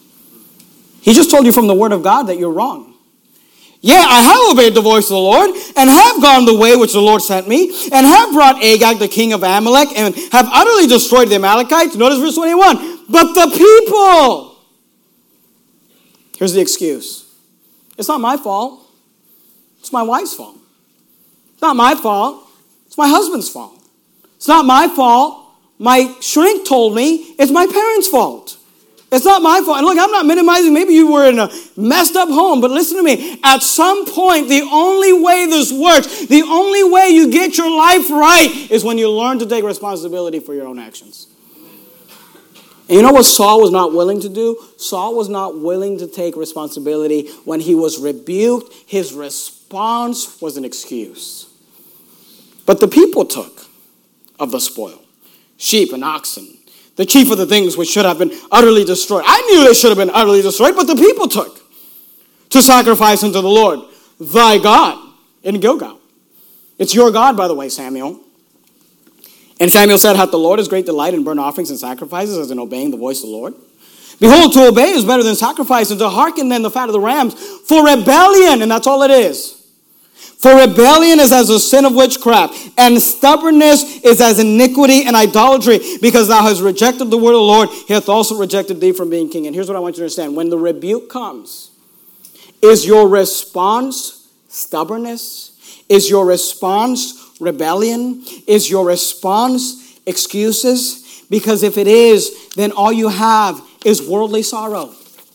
He just told you from the word of God that you're wrong. Yea, I have obeyed the voice of the Lord, and have gone the way which the Lord sent me, and have brought Agag, the king of Amalek, and have utterly destroyed the Amalekites. Notice verse 21. But the people. Here's the excuse. It's not my fault. It's my wife's fault. It's not my fault. It's my husband's fault. It's not my fault. My shrink told me it's my parents' fault. It's not my fault. And look, I'm not minimizing. Maybe you were in a messed up home, but listen to me. At some point, the only way this works, the only way you get your life right is when you learn to take responsibility for your own actions. And you know what Saul was not willing to do? Saul was not willing to take responsibility. When he was rebuked, his response was an excuse. But the people took of the spoil, sheep and oxen, the chief of the things which should have been utterly destroyed. I knew they should have been utterly destroyed, but the people took to sacrifice unto the Lord, thy God, in Gilgal. It's your God, by the way, Samuel. And Samuel said, hath the Lord his great delight in burnt offerings and sacrifices as in obeying the voice of the Lord? Behold, to obey is better than sacrifice, and to hearken than the fat of the rams. For rebellion, and that's all it is. For rebellion is as the sin of witchcraft, and stubbornness is as iniquity and idolatry, because thou hast rejected the word of the Lord, he hath also rejected thee from being king. And here's what I want you to understand. When the rebuke comes, is your response stubbornness? Is your response rebellion? Is your response excuses? Because if it is, then all you have is worldly sorrow.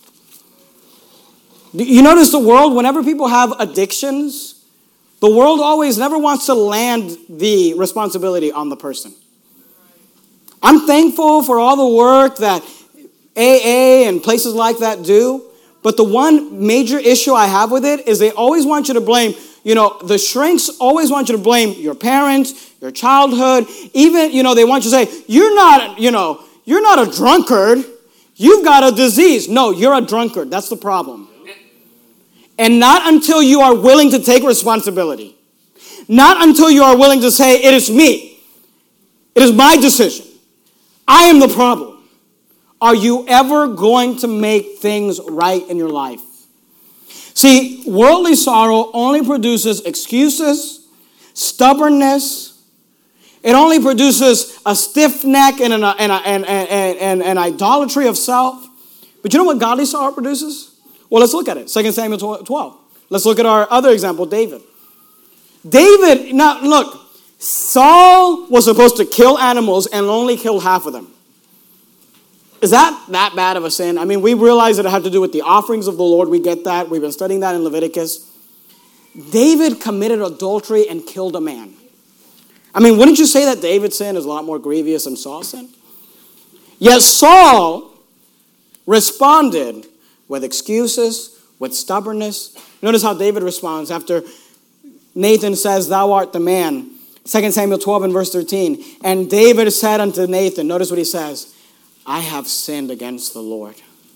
You notice the world, whenever people have addictions, the world always never wants to land the responsibility on the person. I'm thankful for all the work that AA and places like that do. But the one major issue I have with it is they always want you to blame, the shrinks always want you to blame your parents, your childhood. Even, they want you to say, you're not a drunkard. You've got a disease. No, you're a drunkard. That's the problem. And not until you are willing to take responsibility. Not until you are willing to say, it is me. It is my decision. I am the problem. Are you ever going to make things right in your life? See, worldly sorrow only produces excuses, stubbornness. It only produces a stiff neck and an idolatry of self. But you know what godly sorrow produces? Well, let's look at it. 2 Samuel 12. Let's look at our other example, David. Now look, Saul was supposed to kill animals and only killed half of them. Is that bad of a sin? I mean, we realize that it had to do with the offerings of the Lord. We get that. We've been studying that in Leviticus. David committed adultery and killed a man. I mean, wouldn't you say that David's sin is a lot more grievous than Saul's sin? Yet Saul responded with excuses, with stubbornness. Notice how David responds after Nathan says, thou art the man. 2 Samuel 12 and verse 13. And David said unto Nathan, notice what he says, I have sinned against the Lord.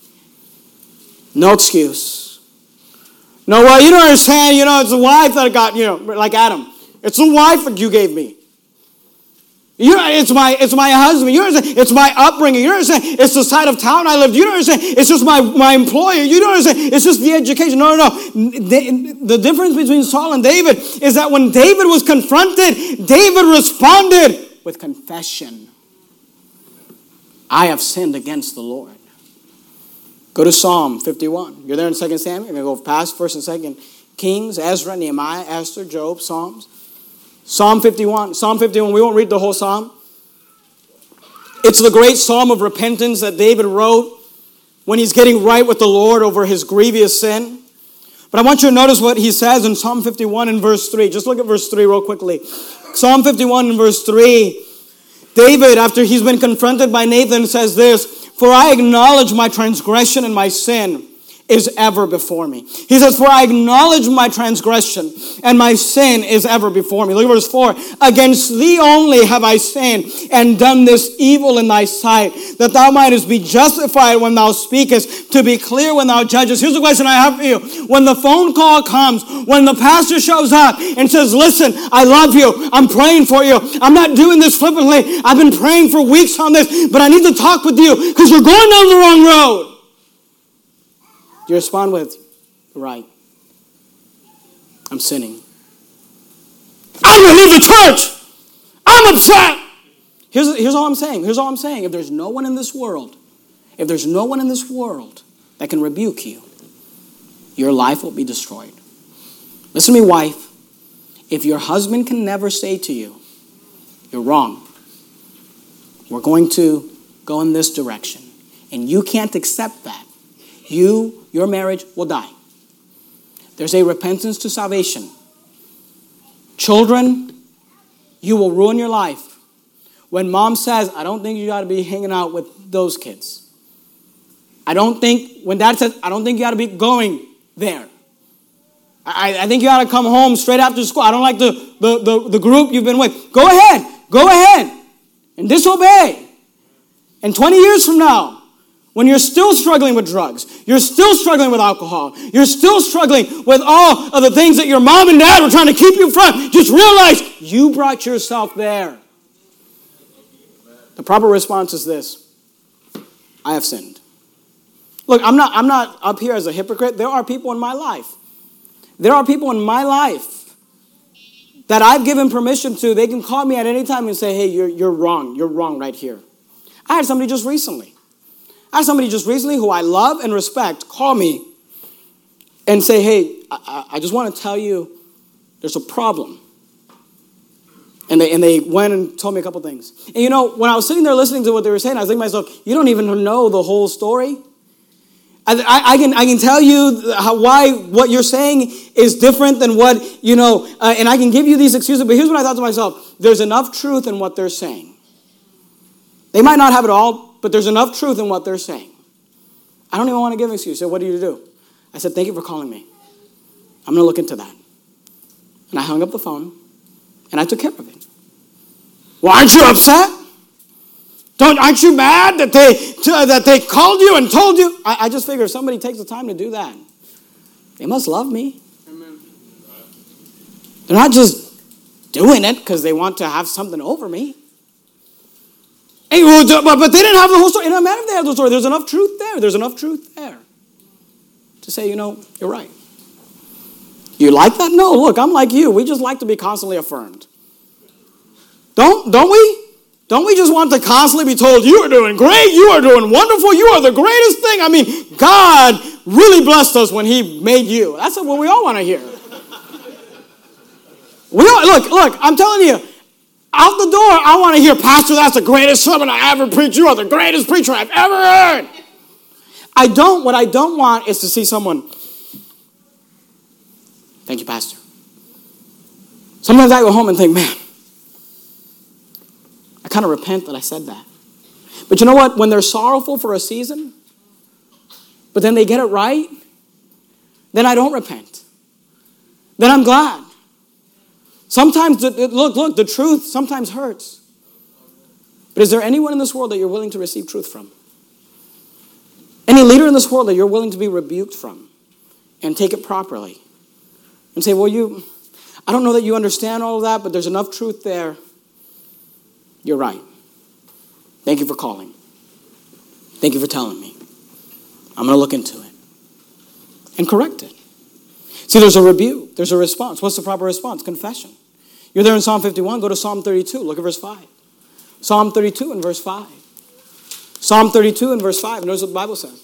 No excuse. No, well, you don't understand, it's the wife that I got, like Adam. It's the wife that you gave me. It's my husband. You understand? It's my upbringing. You understand? It's the side of town I lived. You don't understand? It's just my employer. You don't understand? It's just the education. No. The difference between Saul and David is that when David was confronted, David responded with confession. I have sinned against the Lord. Go to Psalm 51. You're there in 2 Samuel. You're going to go past 1st and 2nd Kings, Ezra, Nehemiah, Esther, Job, Psalms. Psalm 51. Psalm 51, we won't read the whole psalm. It's the great psalm of repentance that David wrote when he's getting right with the Lord over his grievous sin. But I want you to notice what he says in Psalm 51 and verse 3. Just look at verse 3 real quickly. Psalm 51 and verse 3. David, after he's been confronted by Nathan, says this, for I acknowledge my transgression and my sin is ever before me. He says, for I acknowledge my transgression and my sin is ever before me. Look at verse 4. Against thee only have I sinned and done this evil in thy sight, that thou mightest be justified when thou speakest, to be clear when thou judgest. Here's the question I have for you. When the phone call comes, when the pastor shows up and says, listen, I love you. I'm praying for you. I'm not doing this flippantly. I've been praying for weeks on this, but I need to talk with you because you're going down the wrong road. You respond with, right, I'm sinning. I'm going to leave the church. I'm upset. Here's all I'm saying. Here's all I'm saying. If there's no one in this world that can rebuke you, your life will be destroyed. Listen to me, wife. If your husband can never say to you, you're wrong, we're going to go in this direction, and you can't accept that, your marriage will die. There's a repentance to salvation. Children, you will ruin your life. When mom says, I don't think you got to be hanging out with those kids. When dad says, I don't think you got to be going there. I think you got to come home straight after school. I don't like the group you've been with. Go ahead and disobey. And 20 years from now, when you're still struggling with drugs, you're still struggling with alcohol, you're still struggling with all of the things that your mom and dad were trying to keep you from, just realize you brought yourself there. The proper response is this: I have sinned. Look, I'm not up here as a hypocrite. There are people in my life. That I've given permission to. They can call me at any time and say, hey, you're wrong. You're wrong right here. I had somebody just recently who I love and respect call me and say, hey, I just want to tell you there's a problem. And they went and told me a couple things. And when I was sitting there listening to what they were saying, I was thinking to myself, you don't even know the whole story. I can tell you why what you're saying is different than what, and I can give you these excuses. But here's what I thought to myself. There's enough truth in what they're saying. They might not have it all, but there's enough truth in what they're saying. I don't even want to give an excuse. So what do you do? I said, thank you for calling me. I'm going to look into that. And I hung up the phone, and I took care of it. Well, aren't you upset? Aren't you mad that they called you and told you? I just figure if somebody takes the time to do that, they must love me. Amen. They're not just doing it because they want to have something over me. Hey, but they didn't have the whole story. It doesn't matter if they have the story. There's enough truth there. There's enough truth there to say, you're right. You like that? No, look, I'm like you. We just like to be constantly affirmed. Don't we? Don't we just want to constantly be told, you are doing great, you are doing wonderful, you are the greatest thing? I mean, God really blessed us when he made you. That's what we all want to hear. Look, I'm telling you, out the door, I want to hear, Pastor, that's the greatest sermon I ever preached. You are the greatest preacher I've ever heard. What I don't want is to see someone, thank you, Pastor. Sometimes I go home and think, man, I kind of repent that I said that. But you know what? When they're sorrowful for a season, but then they get it right, then I don't repent. Then I'm glad. Sometimes, the truth sometimes hurts. But is there anyone in this world that you're willing to receive truth from? Any leader in this world that you're willing to be rebuked from and take it properly? And say, well, I don't know that you understand all of that, but there's enough truth there. You're right. Thank you for calling. Thank you for telling me. I'm going to look into it and correct it. See, there's a rebuke. There's a response. What's the proper response? Confession. You're there in Psalm 51. Go to Psalm 32. Look at verse 5. Psalm 32 and verse 5. Psalm 32 and verse 5. Notice what the Bible says.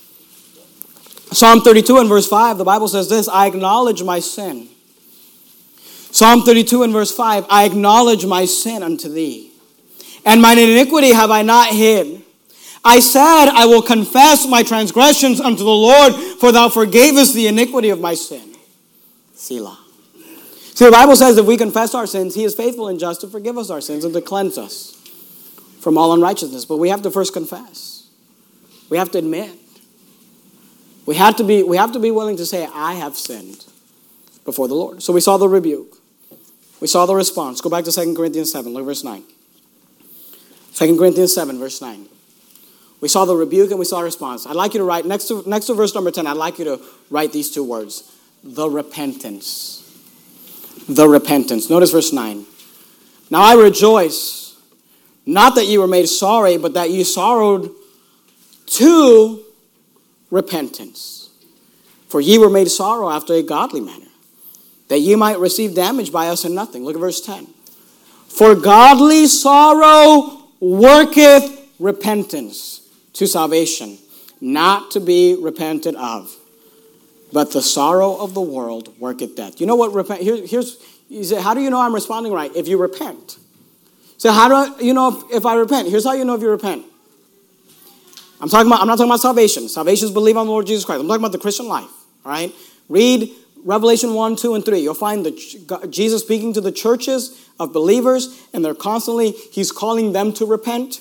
Psalm 32 and verse 5. The Bible says this, I acknowledge my sin. Psalm 32 and verse 5. I acknowledge my sin unto thee. And mine iniquity have I not hid. I said, I will confess my transgressions unto the Lord, for thou forgavest the iniquity of my sin. Selah. See, the Bible says if we confess our sins, he is faithful and just to forgive us our sins and to cleanse us from all unrighteousness. But we have to first confess. We have to admit. We have to be willing to say, I have sinned before the Lord. So we saw the rebuke. We saw the response. Go back to 2 Corinthians 7. Look at verse 9. 2 Corinthians 7, verse 9. We saw the rebuke and we saw a response. I'd like you to write, next to verse number 10, I'd like you to write these two words. The repentance. The repentance. Notice verse 9. Now I rejoice, not that you were made sorry, but that you sorrowed to repentance. For ye were made sorrow after a godly manner, that ye might receive damage by us in nothing. Look at verse 10. For godly sorrow worketh repentance to salvation, not to be repented of. But the sorrow of the world worketh death. You know what repent? You say, how do you know I'm responding right? If you repent. So how do you know if I repent? Here's how you know if you repent. I'm not talking about salvation. Salvation is believe on the Lord Jesus Christ. I'm talking about the Christian life. All right? Read Revelation 1, 2, and 3. You'll find Jesus speaking to the churches of believers, and he's calling them to repent.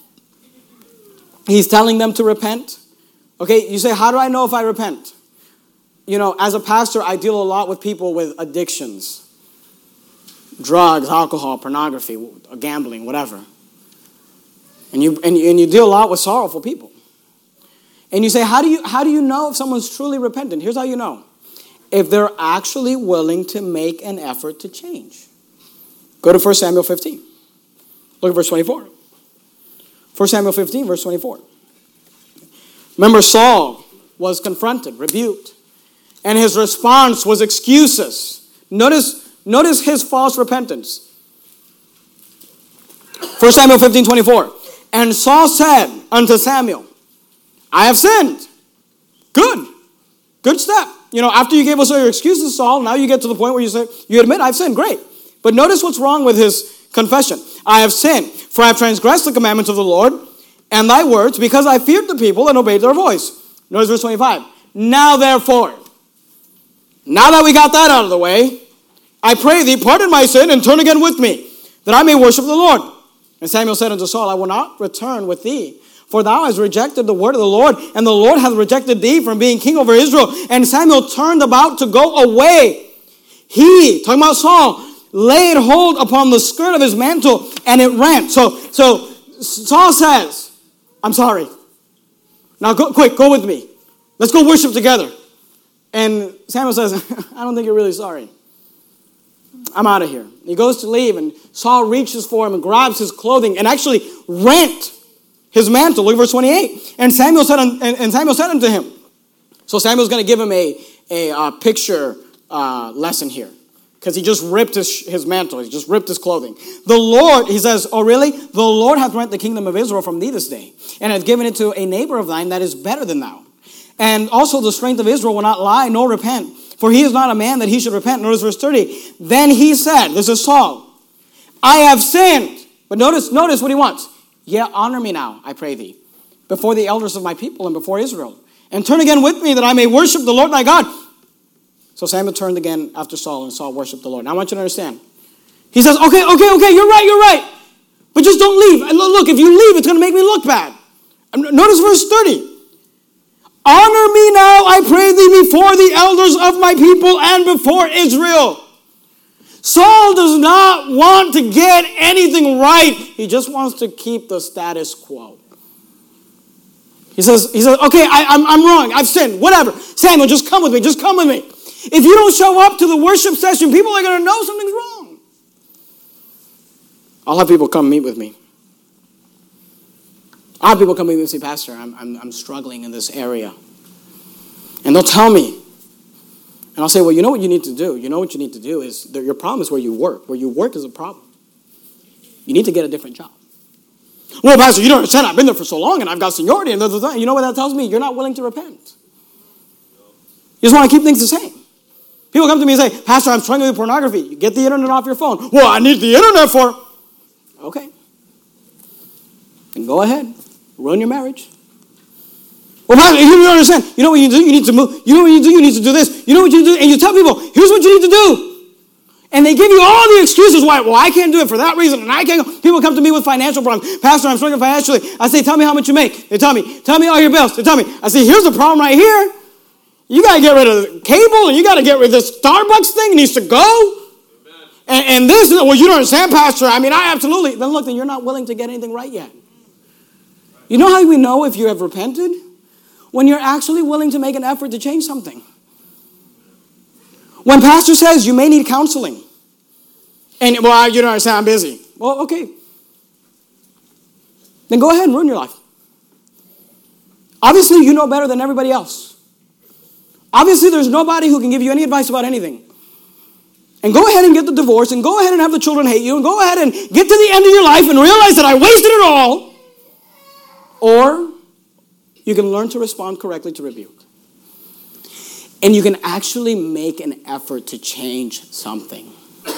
He's telling them to repent. Okay, you say, how do I know if I repent? As a pastor, I deal a lot with people with addictions. Drugs, alcohol, pornography, gambling, whatever. And you deal a lot with sorrowful people. And you say, how do you know if someone's truly repentant? Here's how you know. If they're actually willing to make an effort to change. Go to 1 Samuel 15. Look at verse 24. 1 Samuel 15, verse 24. Remember, Saul was confronted, rebuked. And his response was excuses. Notice his false repentance. 1 Samuel 15, 24. And Saul said unto Samuel, I have sinned. Good step. After you gave us all your excuses, Saul, now you get to the point where you admit, I've sinned. Great. But notice what's wrong with his confession. I have sinned, for I have transgressed the commandments of the Lord and thy words, because I feared the people and obeyed their voice. Notice verse 25. Now therefore, now that we got that out of the way, I pray thee, pardon my sin and turn again with me, that I may worship the Lord. And Samuel said unto Saul, I will not return with thee, for thou hast rejected the word of the Lord, and the Lord hath rejected thee from being king over Israel. And Samuel turned about to go away. He, talking about Saul, laid hold upon the skirt of his mantle, and it rent. So Saul says, I'm sorry. Now go with me. Let's go worship together. And Samuel says, I don't think you're really sorry. I'm out of here. He goes to leave, and Saul reaches for him and grabs his clothing and actually rent his mantle. Look at verse 28. And Samuel said unto him. So Samuel's going to give him a picture lesson here, because he just ripped his mantle. He just ripped his clothing. The Lord, he says, oh really? The Lord hath rent the kingdom of Israel from thee this day, and hath given it to a neighbor of thine that is better than thou. And also the strength of Israel will not lie nor repent. For he is not a man that he should repent. Notice verse 30. Then he said, this is Saul, I have sinned. But notice what he wants. Yet honor me now, I pray thee, before the elders of my people and before Israel. And turn again with me that I may worship the Lord thy God. So Samuel turned again after Saul, and Saul worshiped the Lord. Now I want you to understand. He says, okay, you're right. But just don't leave. And look, if you leave, it's going to make me look bad. Notice verse 30. Honor me now, I pray thee, before the elders of my people and before Israel. Saul does not want to get anything right. He just wants to keep the status quo. He says, okay, I'm wrong. I've sinned. Whatever. Samuel, just come with me. If you don't show up to the worship session, people are going to know something's wrong. I'll have people come meet with me. I'll have people come meet with me and say, Pastor, I'm struggling in this area. And they'll tell me. And I'll say, well, you know what you need to do? You know what you need to do is, that your problem is where you work. Where you work is a problem. You need to get a different job. Well, Pastor, you don't understand. I've been there for so long and I've got seniority. And you know what that tells me? You're not willing to repent. You just want to keep things the same. People come to me and say, Pastor, I'm struggling with pornography. You get the internet off your phone. Well, I need the internet for... Okay. Then go ahead. Ruin your marriage. Well, Pastor, you don't understand. You know what you do? You need to move. You know what you do? You need to do this. You know what you do? And you tell people, here's what you need to do. And they give you all the excuses why. Well, I can't do it for that reason. And I can't. People come to me with financial problems. Pastor, I'm struggling financially. I say, tell me how much you make. They tell me all your bills. They tell me. I say, here's the problem right here. You got to get rid of cable, and you got to get rid of this Starbucks thing. It needs to go. And this, well, you don't understand, Pastor. I mean, I absolutely. Then look, then you're not willing to get anything right yet. You know how we know if you have repented? When you're actually willing to make an effort to change something. When pastor says you may need counseling. And, well, you don't understand, I'm busy. Well, okay. Then go ahead and ruin your life. Obviously, you know better than everybody else. Obviously, there's nobody who can give you any advice about anything. And go ahead and get the divorce, and go ahead and have the children hate you, and go ahead and get to the end of your life and realize that I wasted it all. Or you can learn to respond correctly to rebuke. And you can actually make an effort to change something.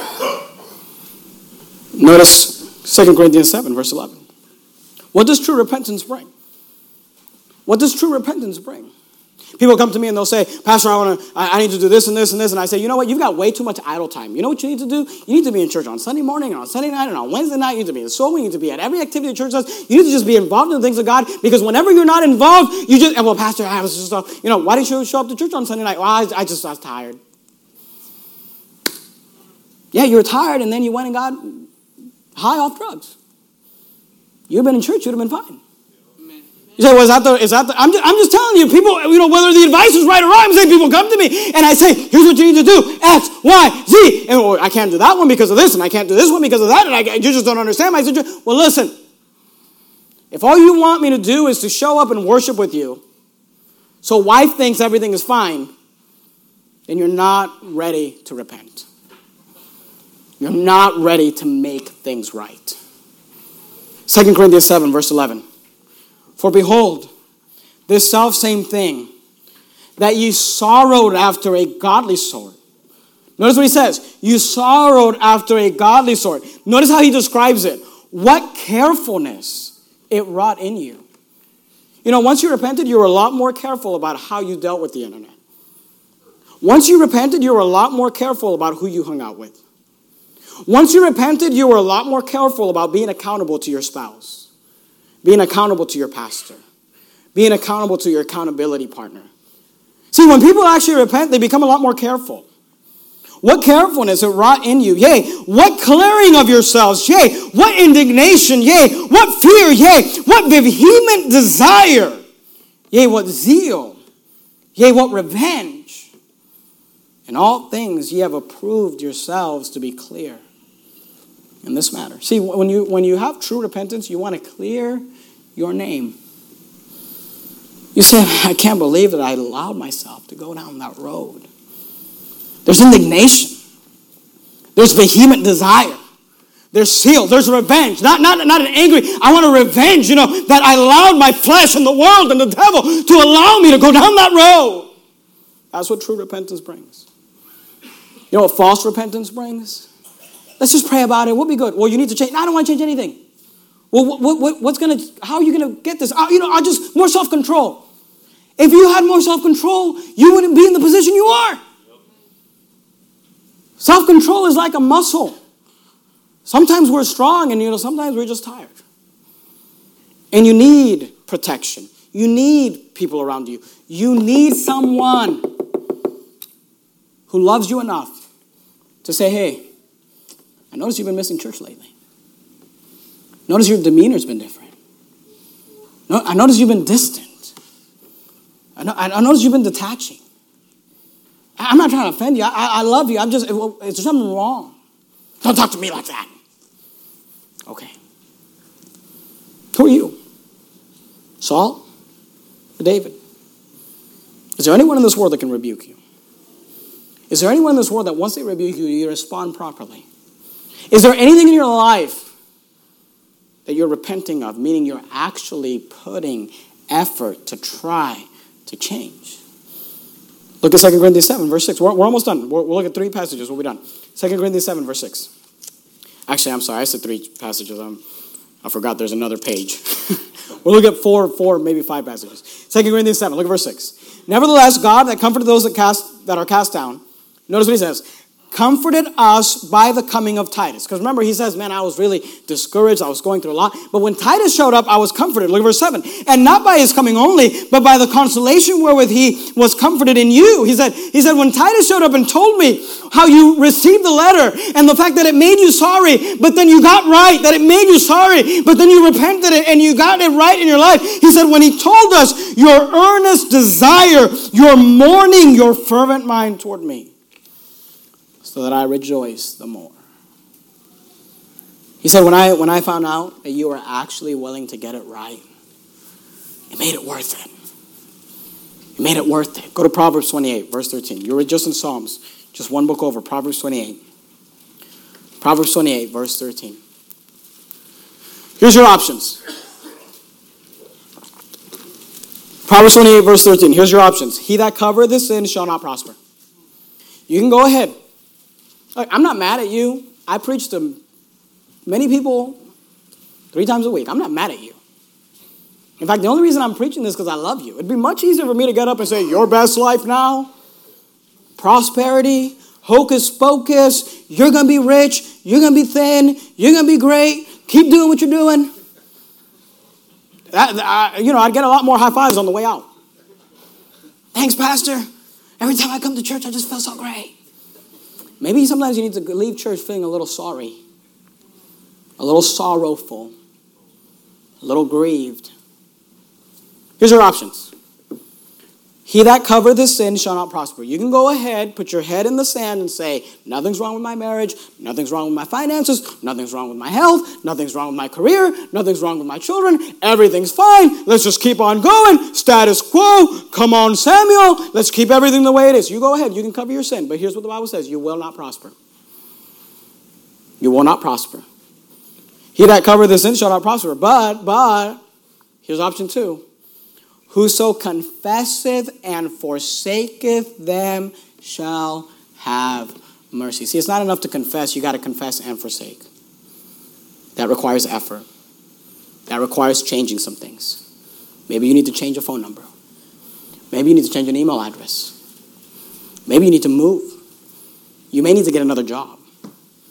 Notice 2 Corinthians 7, verse 11. What does true repentance bring? What does true repentance bring? People come to me and they'll say, Pastor, I need to do this and this and this. And I say, you know what? You've got way too much idle time. You know what you need to do? You need to be in church on Sunday morning and on Sunday night and on Wednesday night. You need to be in soul. You need to be at every activity the church does. You need to just be involved in the things of God, because whenever you're not involved, you just, well, Pastor, I was just, why didn't you show up to church on Sunday night? Well, I was tired. Yeah, you were tired, and then you went and got high off drugs. You'd been in church, you'd have been fine. You say, well, is that the, I'm just telling you, people, whether the advice is right or wrong, I'm saying people come to me and I say, here's what you need to do, X, Y, Z. And I can't do that one because of this, and I can't do this one because of that, and you just don't understand my situation. Well, listen, if all you want me to do is to show up and worship with you, so wife thinks everything is fine, then you're not ready to repent. You're not ready to make things right. 2 Corinthians 7, verse 11. For behold, this selfsame thing, that ye sorrowed after a godly sort. Notice what he says. You sorrowed after a godly sort. Notice how he describes it. What carefulness it wrought in you. Once you repented, you were a lot more careful about how you dealt with the internet. Once you repented, you were a lot more careful about who you hung out with. Once you repented, you were a lot more careful about being accountable to your spouse, being accountable to your pastor, being accountable to your accountability partner. See, when people actually repent, they become a lot more careful. What carefulness it wrought in you, yea, what clearing of yourselves, yea, what indignation, yea, what fear, yea, what vehement desire, yea, what zeal, yea, what revenge. In all things ye have approved yourselves to be clear in this matter. See, when you have true repentance, you want to clear your name. You say, I can't believe that I allowed myself to go down that road. There's indignation. There's vehement desire. There's zeal. There's revenge. Not an angry, I want to revenge, that I allowed my flesh and the world and the devil to allow me to go down that road. That's what true repentance brings. You know what false repentance brings? Let's just pray about it. We'll be good. Well, you need to change. No, I don't want to change anything. Well, how are you going to get this? I just, more self-control. If you had more self-control, you wouldn't be in the position you are. Self-control is like a muscle. Sometimes we're strong and, sometimes we're just tired. And you need protection. You need people around you. You need someone who loves you enough to say, hey, I notice you've been missing church lately. Notice your demeanor's been different. I notice you've been distant. I notice you've been detaching. I'm not trying to offend you. I love you. Is there something wrong? Don't talk to me like that. Okay. Who are you? Saul or David? Is there anyone in this world that can rebuke you? Is there anyone in this world that once they rebuke you, you respond properly? Is there anything in your life that you're repenting of, meaning you're actually putting effort to try to change? Look at 2 Corinthians 7, verse 6. We're almost done. We'll look at 3 passages. We'll be done. 2 Corinthians 7, verse 6. Actually, I'm sorry. I said 3 passages. I forgot there's another page. We'll look at 4, maybe 5 passages. 2 Corinthians 7, look at verse 6. Nevertheless, God that comforted those that are cast down, notice what he says, comforted us by the coming of Titus. Because remember, he says, man, I was really discouraged. I was going through a lot. But when Titus showed up, I was comforted. Look at verse 7. And not by his coming only, but by the consolation wherewith he was comforted in you. He said, when Titus showed up and told me how you received the letter and the fact that it made you sorry, but then you got right, that it made you sorry, but then you repented and you got it right in your life. He said, when he told us your earnest desire, your mourning, your fervent mind toward me, so that I rejoice the more. He said, when I found out that you were actually willing to get it right, it made it worth it. It made it worth it. Go to Proverbs 28, verse 13. You were just in Psalms, just one book over, Proverbs 28. Proverbs 28, verse 13. Here's your options. Proverbs 28, verse 13. Here's your options. He that covereth his sin shall not prosper. You can go ahead. I'm not mad at you. I preach to many people 3 times a week. I'm not mad at you. In fact, the only reason I'm preaching this is because I love you. It'd be much easier for me to get up and say, your best life now, prosperity, hocus pocus, you're going to be rich, you're going to be thin, you're going to be great, keep doing what you're doing. I'd get a lot more high fives on the way out. Thanks, Pastor. Every time I come to church, I just feel so great. Maybe sometimes you need to leave church feeling a little sorry, a little sorrowful, a little grieved. Here's your options. He that covereth his sin shall not prosper. You can go ahead, put your head in the sand and say, nothing's wrong with my marriage, nothing's wrong with my finances, nothing's wrong with my health, nothing's wrong with my career, nothing's wrong with my children, everything's fine, let's just keep on going, status quo, come on Samuel, let's keep everything the way it is. You go ahead, you can cover your sin, but here's what the Bible says, you will not prosper. You will not prosper. He that covereth his sin shall not prosper, but, here's option 2. Whoso confesseth and forsaketh them shall have mercy. See, it's not enough to confess. You got to confess and forsake. That requires effort. That requires changing some things. Maybe you need to change a phone number. Maybe you need to change an email address. Maybe you need to move. You may need to get another job.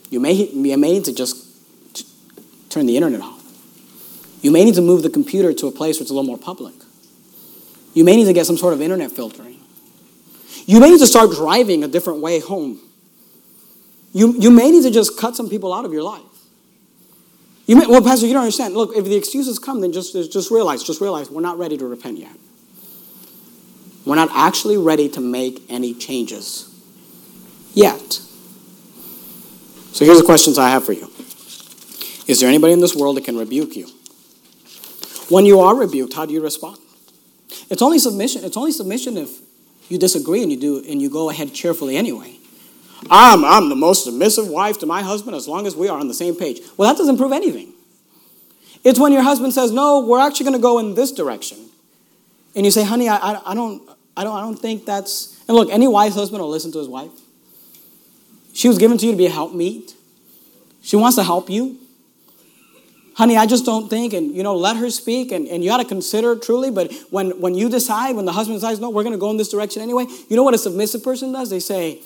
You may need to just turn the internet off. You may need to move the computer to a place where it's a little more public. You may need to get some sort of internet filtering. You may need to start driving a different way home. You may need to just cut some people out of your life. Well, Pastor, you don't understand. Look, if the excuses come, then just realize we're not ready to repent yet. We're not actually ready to make any changes yet. So here's the questions I have for you. Is there anybody in this world that can rebuke you? When you are rebuked, how do you respond? It's only submission. It's only submission if you disagree and you go ahead cheerfully anyway. I'm the most submissive wife to my husband as long as we are on the same page. Well, that doesn't prove anything. It's when your husband says, no, we're actually going to go in this direction. And you say, honey, I don't think that's... And look, any wise husband will listen to his wife. She was given to you to be a helpmeet. She wants to help you. Honey, I just don't think, and let her speak, and you got to consider it truly, but when you decide, when the husband decides, no, we're going to go in this direction anyway, you know what a submissive person does? They say,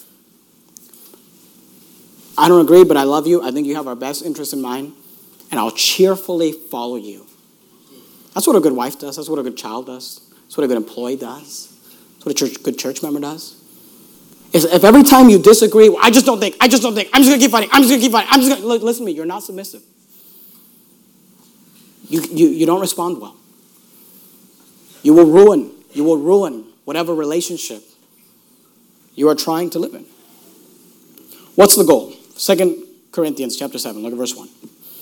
I don't agree, but I love you. I think you have our best interest in mind, and I'll cheerfully follow you. That's what a good wife does. That's what a good child does. That's what a good employee does. That's what a good church member does. If every time you disagree, well, I just don't think, I'm just going to keep fighting, listen to me, you're not submissive. You don't respond well. You will ruin whatever relationship you are trying to live in. What's the goal? 2 Corinthians chapter 7, look at verse 1.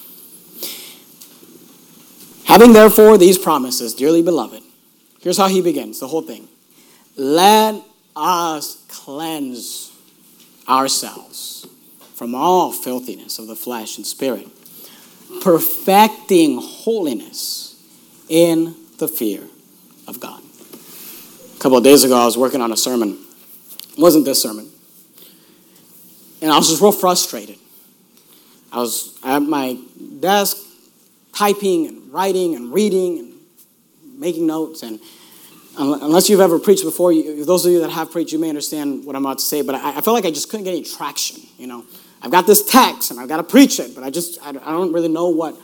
Having therefore these promises, dearly beloved, here's how he begins, the whole thing. Let us cleanse ourselves from all filthiness of the flesh and spirit, perfecting holiness in the fear of God. A couple of days ago, I was working on a sermon. It wasn't this sermon. And I was just real frustrated. I was at my desk typing and writing and reading and making notes. And unless you've ever preached before, those of you that have preached, you may understand what I'm about to say. But I felt like I just couldn't get any traction, I've got this text and I've got to preach it, but I don't really know what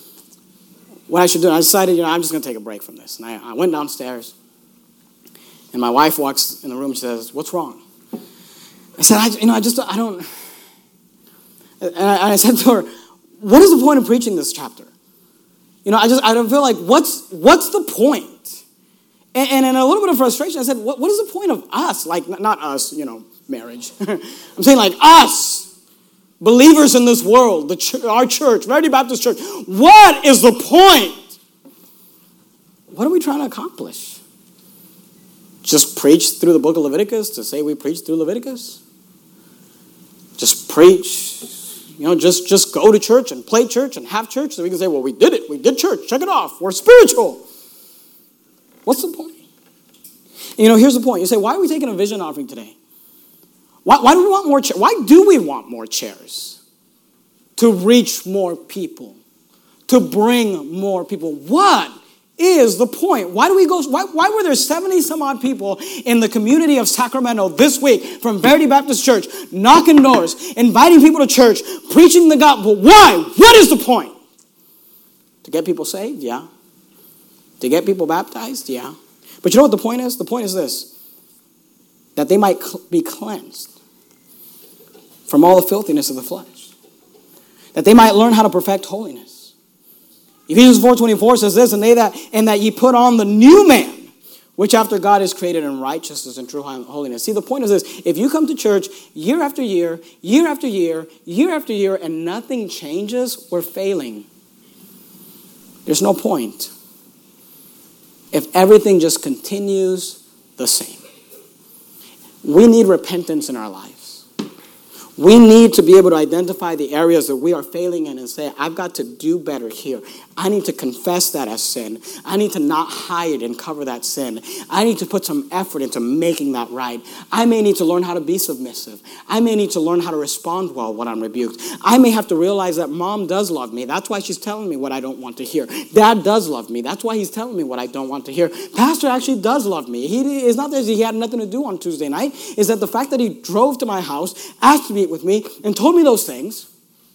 I should do. And I decided, I'm just going to take a break from this. And I went downstairs, and my wife walks in the room and says, "What's wrong?" I said, I don't. And I said to her, "What is the point of preaching this chapter? I don't feel like what's the point?" And in a little bit of frustration, I said, "What is the point of us? Like not us, marriage. I'm saying like us." Believers in this world, our church, Verity Baptist Church, what is the point? What are we trying to accomplish? Just preach through the book of Leviticus to say we preach through Leviticus? Just preach, just go to church and play church and have church so we can say, well, we did it. We did church. Check it off. We're spiritual. What's the point? Here's the point. You say, why are we taking a vision offering today? Why do we want more chairs? Why do we want more chairs? To reach more people. To bring more people. What is the point? Why were there 70 some odd people in the community of Sacramento this week from Verity Baptist Church, knocking doors, inviting people to church, preaching the gospel? Why? What is the point? To get people saved? Yeah. To get people baptized? Yeah. But you know what the point is? The point is this. That they might be cleansed from all the filthiness of the flesh. That they might learn how to perfect holiness. Ephesians 4:24 says this, and that ye put on the new man, which after God is created in righteousness and true holiness. See, the point is this. If you come to church year after year, year after year, year after year, and nothing changes, we're failing. There's no point. If everything just continues the same. We need repentance in our lives. We need to be able to identify the areas that we are failing in and say, I've got to do better here. I need to confess that as sin. I need to not hide and cover that sin. I need to put some effort into making that right. I may need to learn how to be submissive. I may need to learn how to respond well when I'm rebuked. I may have to realize that mom does love me. That's why she's telling me what I don't want to hear. Dad does love me. That's why he's telling me what I don't want to hear. Pastor actually does love me. It's not that he had nothing to do on Tuesday night. It's that the fact that he drove to my house, asked me communicate with me and told me those things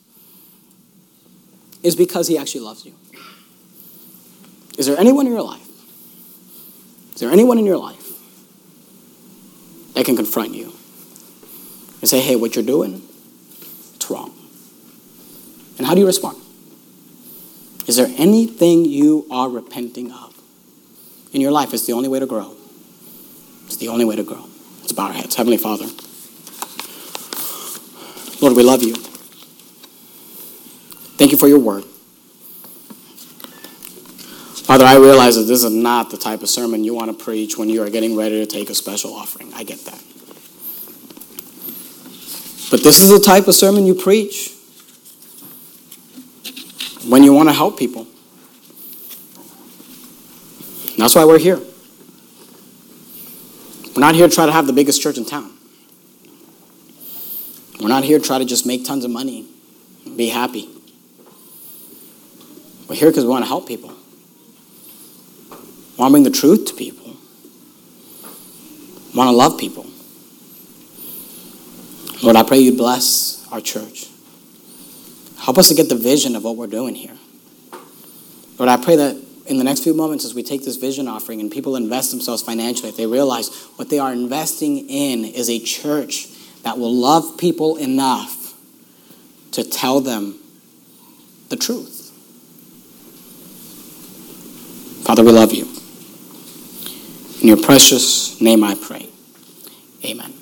is because he actually loves you. Is there anyone in your life? Is there anyone in your life that can confront you and say, hey, what you're doing, it's wrong? And how do you respond? Is there anything you are repenting of in your life? It's the only way to grow. It's the only way to grow. Let's bow our heads. Heavenly Father, Lord, we love you. Thank you for your word. Father, I realize that this is not the type of sermon you want to preach when you are getting ready to take a special offering. I get that. But this is the type of sermon you preach when you want to help people. And that's why we're here. We're not here to try to have the biggest church in town. We're not here to try to just make tons of money and be happy. We're here because we want to help people. We want to bring the truth to people. We want to love people. Lord, I pray you'd bless our church. Help us to get the vision of what we're doing here. Lord, I pray that in the next few moments as we take this vision offering and people invest themselves financially, if they realize what they are investing in is a church that will love people enough to tell them the truth. Father, we love you. In your precious name I pray. Amen.